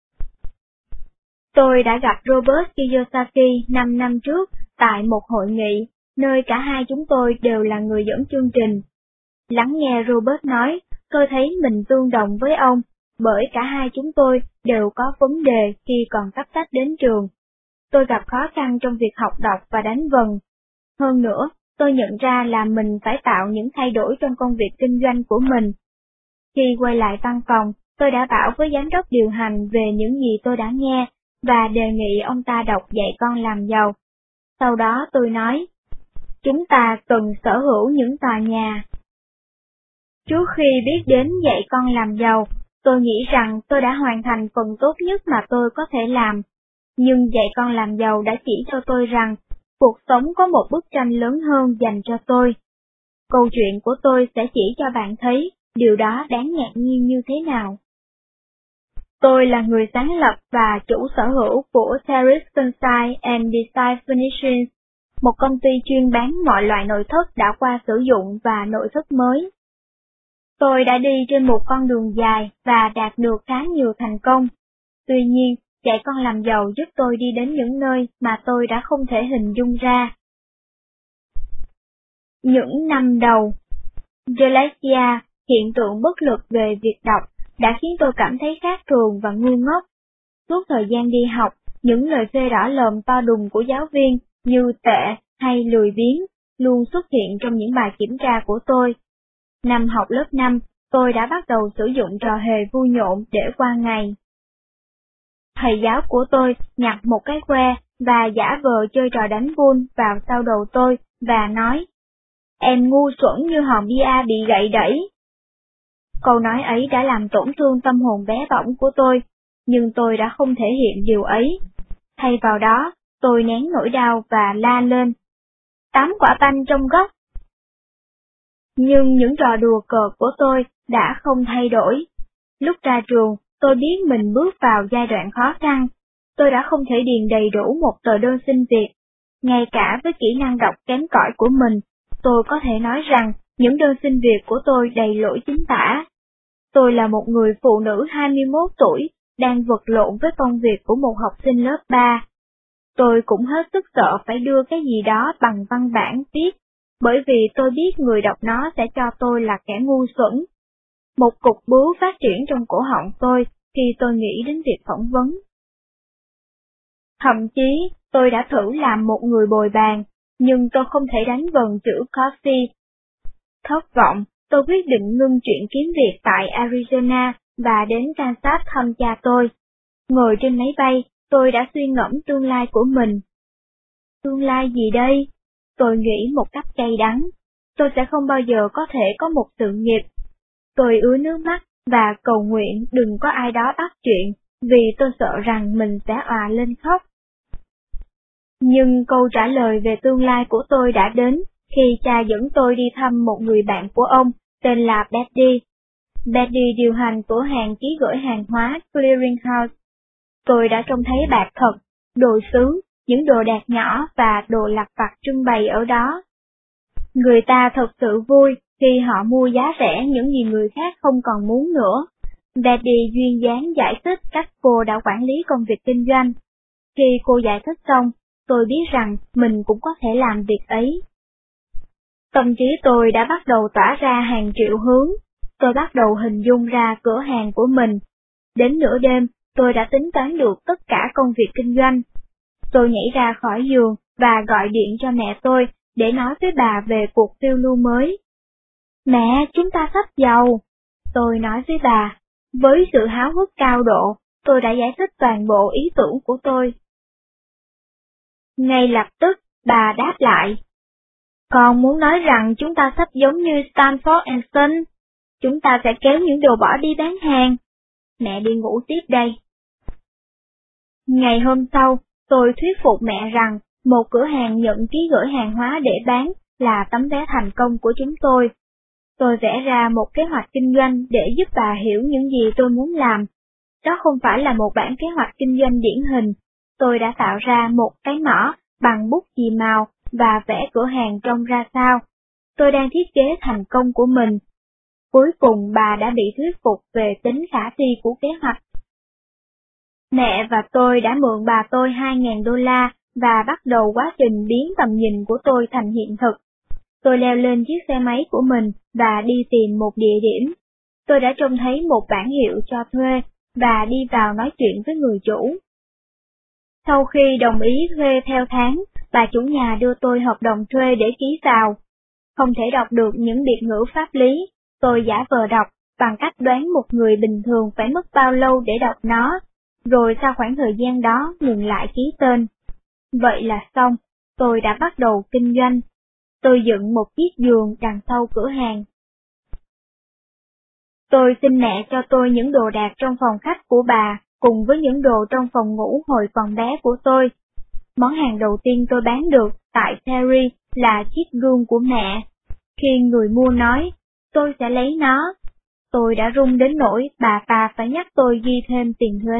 Tôi đã gặp Robert Kiyosaki 5 năm trước tại một hội nghị, nơi cả hai chúng tôi đều là người dẫn chương trình. Lắng nghe Robert nói, tôi thấy mình tương đồng với ông, bởi cả hai chúng tôi đều có vấn đề khi còn cấp tách đến trường. Tôi gặp khó khăn trong việc học đọc và đánh vần. Hơn nữa, tôi nhận ra là mình phải tạo những thay đổi trong công việc kinh doanh của mình. Khi quay lại văn phòng, tôi đã bảo với giám đốc điều hành về những gì tôi đã nghe, và đề nghị ông ta đọc Dạy Con Làm Giàu. Sau đó tôi nói, chúng ta cần sở hữu những tòa nhà. Trước khi biết đến Dạy Con Làm Giàu, tôi nghĩ rằng tôi đã hoàn thành phần tốt nhất mà tôi có thể làm. Nhưng Dạy Con Làm Giàu đã chỉ cho tôi rằng, cuộc sống có một bức tranh lớn hơn dành cho tôi. Câu chuyện của tôi sẽ chỉ cho bạn thấy điều đó đáng ngạc nhiên như thế nào. Tôi là người sáng lập và chủ sở hữu của Terry's Sunshine and Design Furnishings, một công ty chuyên bán mọi loại nội thất đã qua sử dụng và nội thất mới. Tôi đã đi trên một con đường dài và đạt được khá nhiều thành công. Tuy nhiên, Dạy Con Làm Giàu giúp tôi đi đến những nơi mà tôi đã không thể hình dung ra. Những năm đầu, dyslexia, hiện tượng bất lực về việc đọc, đã khiến tôi cảm thấy khác thường và ngu ngốc. Suốt thời gian đi học, những lời phê đỏ lồm to đùng của giáo viên như tệ hay lười biếng luôn xuất hiện trong những bài kiểm tra của tôi. Năm học lớp 5, tôi đã bắt đầu sử dụng trò hề vui nhộn để qua ngày. Thầy giáo của tôi nhặt một cái que và giả vờ chơi trò đánh buôn vào sau đầu tôi và nói, em ngu xuẩn như hòn bia bị gậy đẩy. Câu nói ấy đã làm tổn thương tâm hồn bé bỏng của tôi, nhưng tôi đã không thể hiện điều ấy. Thay vào đó, tôi nén nỗi đau và la lên, 8 quả tanh trong góc. Nhưng những trò đùa cợt của tôi đã không thay đổi. Lúc ra trường, tôi biết mình bước vào giai đoạn khó khăn. Tôi đã không thể điền đầy đủ một tờ đơn xin việc. Ngay cả với kỹ năng đọc kém cỏi của mình, tôi có thể nói rằng những đơn xin việc của tôi đầy lỗi chính tả. Tôi là một người phụ nữ 21 tuổi, đang vật lộn với công việc của một học sinh lớp 3. Tôi cũng hết sức sợ phải đưa cái gì đó bằng văn bản viết, bởi vì tôi biết người đọc nó sẽ cho tôi là kẻ ngu xuẩn. Một cục bướu phát triển trong cổ họng tôi khi tôi nghĩ đến việc phỏng vấn. Thậm chí, tôi đã thử làm một người bồi bàn, nhưng tôi không thể đánh vần chữ coffee. Thất vọng, tôi quyết định ngưng chuyện kiếm việc tại Arizona và đến Kansas thăm cha tôi. Ngồi trên máy bay, tôi đã suy ngẫm tương lai của mình. Tương lai gì đây? Tôi nghĩ một cách cay đắng. Tôi sẽ không bao giờ có thể có một sự nghiệp. Tôi ứa nước mắt và cầu nguyện đừng có ai đó bắt chuyện, vì tôi sợ rằng mình sẽ òa lên khóc. Nhưng câu trả lời về tương lai của tôi đã đến khi cha dẫn tôi đi thăm một người bạn của ông, tên là Betty. Betty điều hành cửa hàng ký gửi hàng hóa Clearing House. Tôi đã trông thấy bạc thật, đồ sứ, những đồ đạc nhỏ và đồ lặt vặt trưng bày ở đó. Người ta thật sự vui khi họ mua giá rẻ những gì người khác không còn muốn nữa. Betty duyên dáng giải thích cách cô đã quản lý công việc kinh doanh. Khi cô giải thích xong, tôi biết rằng mình cũng có thể làm việc ấy. Tâm trí tôi đã bắt đầu tỏa ra hàng triệu hướng. Tôi bắt đầu hình dung ra cửa hàng của mình. Đến nửa đêm, tôi đã tính toán được tất cả công việc kinh doanh. Tôi nhảy ra khỏi giường và gọi điện cho mẹ tôi để nói với bà về cuộc phiêu lưu mới. Mẹ, chúng ta sắp giàu. Tôi nói với bà. Với sự háo hức cao độ, tôi đã giải thích toàn bộ ý tưởng của tôi. Ngay lập tức, bà đáp lại. Con muốn nói rằng chúng ta sắp giống như Stanford Son. Chúng ta sẽ kéo những đồ bỏ đi bán hàng. Mẹ đi ngủ tiếp đây. Ngày hôm sau, tôi thuyết phục mẹ rằng một cửa hàng nhận ký gửi hàng hóa để bán là tấm vé thành công của chúng tôi. Tôi vẽ ra một kế hoạch kinh doanh để giúp bà hiểu những gì tôi muốn làm. Đó không phải là một bản kế hoạch kinh doanh điển hình. Tôi đã tạo ra một cái mỏ bằng bút chì màu và vẽ cửa hàng trông ra sao. Tôi đang thiết kế thành công của mình. Cuối cùng bà đã bị thuyết phục về tính khả thi của kế hoạch. Mẹ và tôi đã mượn bà tôi $2.000 và bắt đầu quá trình biến tầm nhìn của tôi thành hiện thực. Tôi leo lên chiếc xe máy của mình và đi tìm một địa điểm. Tôi đã trông thấy một bảng hiệu cho thuê và đi vào nói chuyện với người chủ. Sau khi đồng ý thuê theo tháng, bà chủ nhà đưa tôi hợp đồng thuê để ký vào. Không thể đọc được những biệt ngữ pháp lý, tôi giả vờ đọc bằng cách đoán một người bình thường phải mất bao lâu để đọc nó, rồi sau khoảng thời gian đó ngừng lại ký tên. Vậy là xong, tôi đã bắt đầu kinh doanh. Tôi dựng một chiếc giường đằng sau cửa hàng. Tôi xin mẹ cho tôi những đồ đạc trong phòng khách của bà, cùng với những đồ trong phòng ngủ hồi còn bé của tôi. Món hàng đầu tiên tôi bán được tại Terry là chiếc gương của mẹ. Khi người mua nói, tôi sẽ lấy nó, tôi đã run đến nỗi bà ta phải nhắc tôi ghi thêm tiền thuế.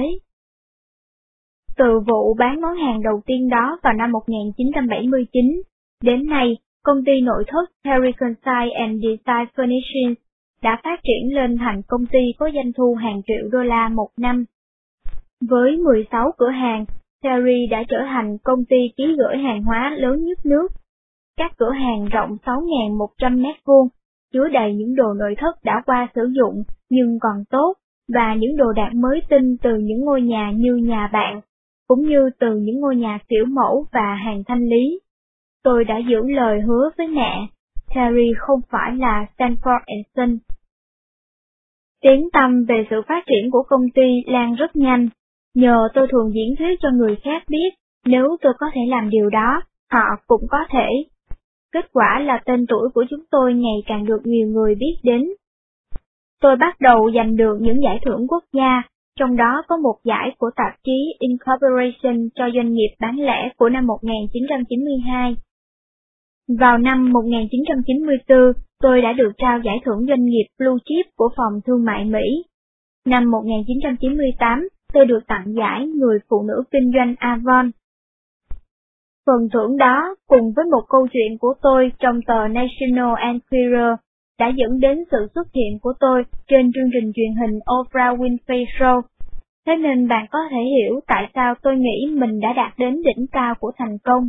Từ vụ bán món hàng đầu tiên đó vào năm 1979, đến nay, công ty nội thất Terry Consign and Design Furnishings đã phát triển lên thành công ty có doanh thu hàng triệu đô la một năm. Với 16 cửa hàng, Terry đã trở thành công ty ký gửi hàng hóa lớn nhất nước. Các cửa hàng rộng 6.100 m2, chứa đầy những đồ nội thất đã qua sử dụng nhưng còn tốt và những đồ đạc mới tinh từ những ngôi nhà như nhà bạn, cũng như từ những ngôi nhà kiểu mẫu và hàng thanh lý. Tôi đã giữ lời hứa với mẹ, Terry không phải là Stanford Son. Tiếng tăm về sự phát triển của công ty lan rất nhanh, nhờ tôi thường diễn thuyết cho người khác biết, nếu tôi có thể làm điều đó, họ cũng có thể. Kết quả là tên tuổi của chúng tôi ngày càng được nhiều người biết đến. Tôi bắt đầu giành được những giải thưởng quốc gia, trong đó có một giải của tạp chí Incorporation cho doanh nghiệp bán lẻ của năm 1992. Vào năm 1994, tôi đã được trao giải thưởng doanh nghiệp Blue Chip của Phòng Thương mại Mỹ. Năm 1998, tôi được tặng giải Người phụ nữ kinh doanh Avon. Phần thưởng đó, cùng với một câu chuyện của tôi trong tờ National Enquirer, đã dẫn đến sự xuất hiện của tôi trên chương trình truyền hình Oprah Winfrey Show. Thế nên bạn có thể hiểu tại sao tôi nghĩ mình đã đạt đến đỉnh cao của thành công.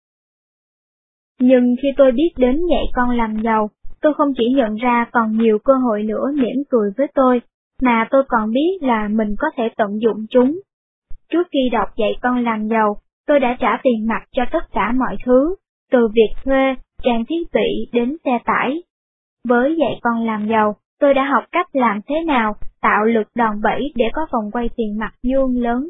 Nhưng khi tôi biết đến dạy con làm giàu, tôi không chỉ nhận ra còn nhiều cơ hội nữa mỉm cười với tôi, mà tôi còn biết là mình có thể tận dụng chúng. Trước khi đọc dạy con làm giàu, tôi đã trả tiền mặt cho tất cả mọi thứ, từ việc thuê, trang thiết bị đến xe tải. Với dạy con làm giàu, tôi đã học cách làm thế nào tạo lực đòn bẩy để có vòng quay tiền mặt vuông lớn.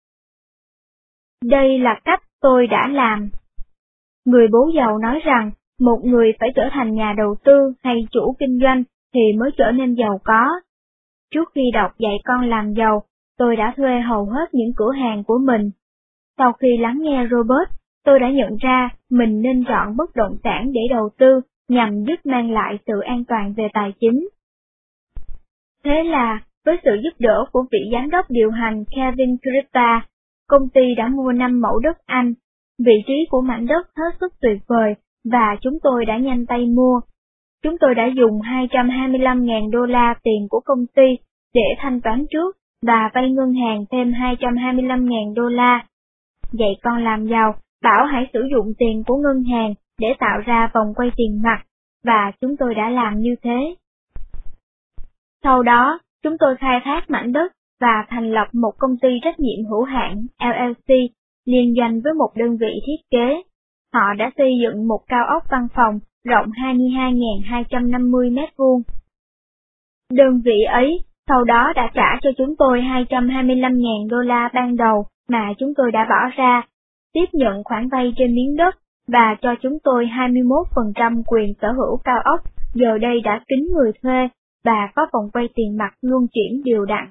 Đây là cách tôi đã làm. Người bố giàu nói rằng, một người phải trở thành nhà đầu tư hay chủ kinh doanh thì mới trở nên giàu có. Trước khi đọc dạy con làm giàu, tôi đã thuê hầu hết những cửa hàng của mình. Sau khi lắng nghe Robert, tôi đã nhận ra mình nên chọn bất động sản để đầu tư nhằm giúp mang lại sự an toàn về tài chính. Thế là, với sự giúp đỡ của vị giám đốc điều hành Kevin Kripa, công ty đã mua 5 mẫu đất Anh. Vị trí của mảnh đất hết sức tuyệt vời và chúng tôi đã nhanh tay mua. Chúng tôi đã dùng 225.000 đô la tiền của công ty để thanh toán trước và vay ngân hàng thêm 225.000 đô la. Dạy con làm giàu, bảo hãy sử dụng tiền của ngân hàng để tạo ra vòng quay tiền mặt, và chúng tôi đã làm như thế. Sau đó, chúng tôi khai thác mảnh đất và thành lập một công ty trách nhiệm hữu hạn LLC liên doanh với một đơn vị thiết kế. Họ đã xây dựng một cao ốc văn phòng rộng 22.250 m². Đơn vị ấy sau đó đã trả cho chúng tôi 225.000 đô la ban đầu mà chúng tôi đã bỏ ra, tiếp nhận khoản vay trên miếng đất và cho chúng tôi 21% quyền sở hữu cao ốc, giờ đây đã kín người thuê và có vòng quay tiền mặt luân chuyển đều đặn.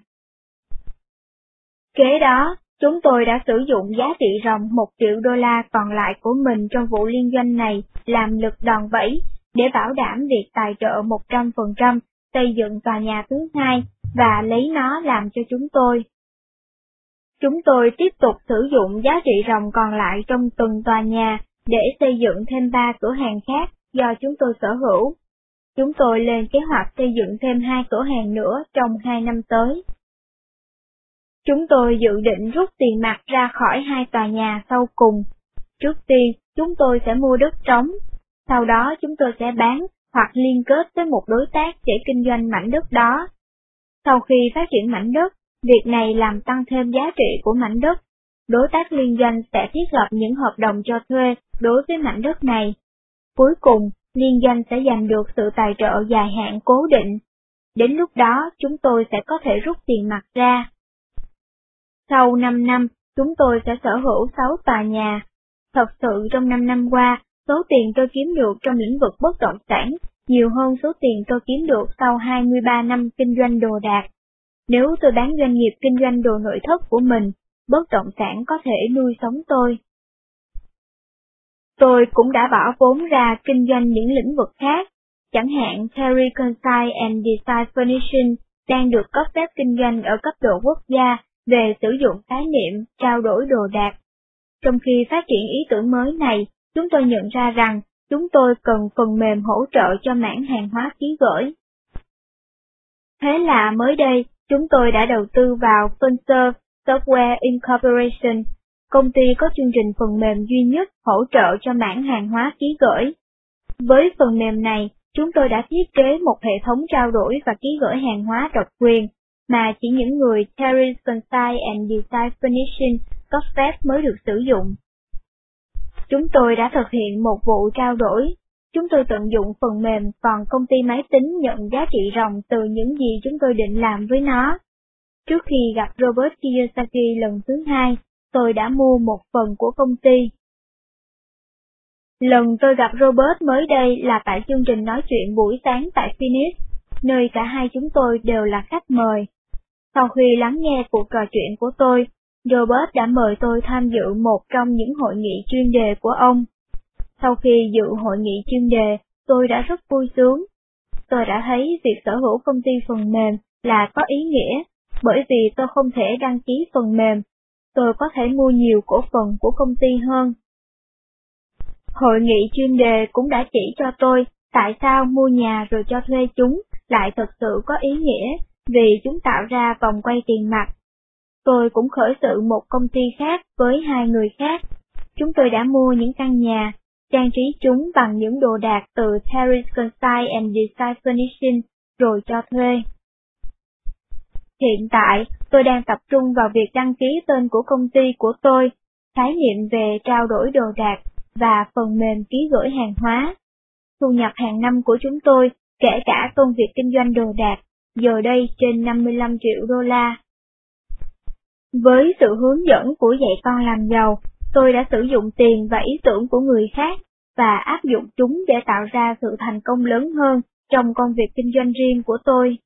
Kế đó, chúng tôi đã sử dụng giá trị ròng 1 triệu đô la còn lại của mình trong vụ liên doanh này làm lực đòn bẩy để bảo đảm việc tài trợ 100% xây dựng tòa nhà thứ hai và lấy nó làm cho chúng tôi. Chúng tôi tiếp tục sử dụng giá trị ròng còn lại trong từng tòa nhà để xây dựng thêm 3 cửa hàng khác do chúng tôi sở hữu. Chúng tôi lên kế hoạch xây dựng thêm 2 cửa hàng nữa trong 2 năm tới. Chúng tôi dự định rút tiền mặt ra khỏi 2 tòa nhà sau cùng. Trước tiên, chúng tôi sẽ mua đất trống. Sau đó chúng tôi sẽ bán hoặc liên kết với một đối tác để kinh doanh mảnh đất đó. Sau khi phát triển mảnh đất, việc này làm tăng thêm giá trị của mảnh đất. Đối tác liên doanh sẽ thiết lập những hợp đồng cho thuê đối với mảnh đất này. Cuối cùng, liên doanh sẽ giành được sự tài trợ dài hạn cố định. Đến lúc đó, chúng tôi sẽ có thể rút tiền mặt ra. Sau 5 năm, chúng tôi sẽ sở hữu 6 tòa nhà. Thật sự trong 5 năm qua, số tiền tôi kiếm được trong lĩnh vực bất động sản nhiều hơn số tiền tôi kiếm được sau 23 năm kinh doanh đồ đạc. Nếu tôi bán doanh nghiệp kinh doanh đồ nội thất của mình, bất động sản có thể nuôi sống tôi. Tôi cũng đã bỏ vốn ra kinh doanh những lĩnh vực khác, chẳng hạn Terry Consign and Design Furnishing đang được cấp phép kinh doanh ở cấp độ quốc gia về sử dụng khái niệm trao đổi đồ đạc. Trong khi phát triển ý tưởng mới này, chúng tôi nhận ra rằng chúng tôi cần phần mềm hỗ trợ cho mảng hàng hóa ký gửi. Thế là mới đây, chúng tôi đã đầu tư vào Furniture Software Incorporation, công ty có chương trình phần mềm duy nhất hỗ trợ cho mảng hàng hóa ký gửi. Với phần mềm này, chúng tôi đã thiết kế một hệ thống trao đổi và ký gửi hàng hóa độc quyền, mà chỉ những người Terry Concise and Design Furnishing có phép mới được sử dụng. Chúng tôi đã thực hiện một vụ trao đổi. Chúng tôi tận dụng phần mềm, còn công ty máy tính nhận giá trị ròng từ những gì chúng tôi định làm với nó. Trước khi gặp Robert Kiyosaki lần thứ hai, tôi đã mua một phần của công ty. Lần tôi gặp Robert mới đây là tại chương trình nói chuyện buổi sáng tại Phoenix, nơi cả hai chúng tôi đều là khách mời. Sau khi lắng nghe cuộc trò chuyện của tôi, Robert đã mời tôi tham dự một trong những hội nghị chuyên đề của ông. Sau khi dự hội nghị chuyên đề, tôi đã rất vui sướng. Tôi đã thấy việc sở hữu công ty phần mềm là có ý nghĩa, bởi vì tôi không thể đăng ký phần mềm. Tôi có thể mua nhiều cổ phần của công ty hơn. Hội nghị chuyên đề cũng đã chỉ cho tôi tại sao mua nhà rồi cho thuê chúng lại thật sự có ý nghĩa, vì chúng tạo ra vòng quay tiền mặt. Tôi cũng khởi sự một công ty khác với hai người khác. Chúng tôi đã mua những căn nhà, trang trí chúng bằng những đồ đạc từ Terry Concise and Design Furnishing rồi cho thuê. Hiện tại, tôi đang tập trung vào việc đăng ký tên của công ty của tôi, khái niệm về trao đổi đồ đạc và phần mềm ký gửi hàng hóa. Thu nhập hàng năm của chúng tôi, kể cả công việc kinh doanh đồ đạc, giờ đây trên 55 triệu đô la. Với sự hướng dẫn của dạy con làm giàu, tôi đã sử dụng tiền và ý tưởng của người khác và áp dụng chúng để tạo ra sự thành công lớn hơn trong công việc kinh doanh riêng của tôi.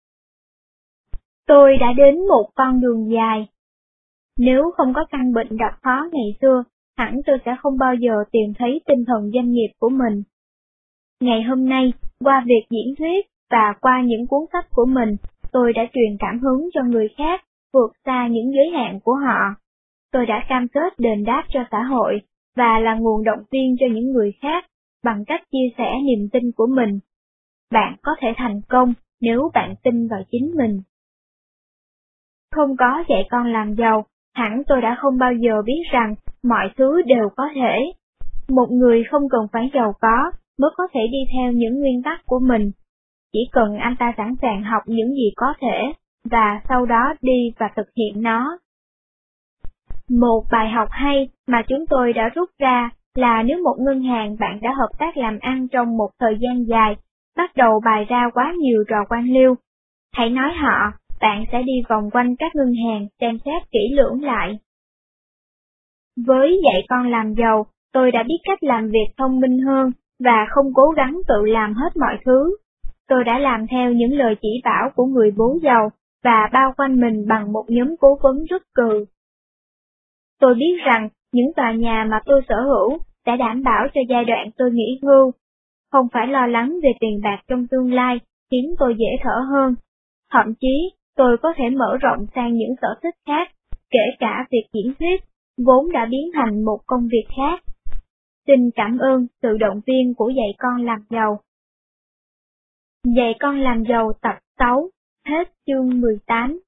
Tôi đã đến một con đường dài. Nếu không có căn bệnh gặp khó ngày xưa, hẳn tôi sẽ không bao giờ tìm thấy tinh thần doanh nghiệp của mình. Ngày hôm nay, qua việc diễn thuyết và qua những cuốn sách của mình, tôi đã truyền cảm hứng cho người khác vượt xa những giới hạn của họ. Tôi đã cam kết đền đáp cho xã hội và là nguồn động viên cho những người khác bằng cách chia sẻ niềm tin của mình. Bạn có thể thành công nếu bạn tin vào chính mình. Không có dạy con làm giàu, hẳn tôi đã không bao giờ biết rằng mọi thứ đều có thể. Một người không cần phải giàu có mới có thể đi theo những nguyên tắc của mình. Chỉ cần anh ta sẵn sàng học những gì có thể, và sau đó đi và thực hiện nó. Một bài học hay mà chúng tôi đã rút ra là nếu một ngân hàng bạn đã hợp tác làm ăn trong một thời gian dài, bắt đầu bày ra quá nhiều trò quan liêu, hãy nói họ, bạn sẽ đi vòng quanh các ngân hàng xem xét kỹ lưỡng lại. Với dạy con làm giàu, tôi đã biết cách làm việc thông minh hơn và không cố gắng tự làm hết mọi thứ. Tôi đã làm theo những lời chỉ bảo của người bố giàu và bao quanh mình bằng một nhóm cố vấn rất cừ. Tôi biết rằng những tòa nhà mà tôi sở hữu đã đảm bảo cho giai đoạn tôi nghỉ hưu. Không phải lo lắng về tiền bạc trong tương lai khiến tôi dễ thở hơn. Thậm chí, tôi có thể mở rộng sang những sở thích khác, kể cả việc diễn thuyết, vốn đã biến thành một công việc khác. Xin cảm ơn sự động viên của dạy con làm giàu. Dạy con làm giàu tập 6, hết chương 18.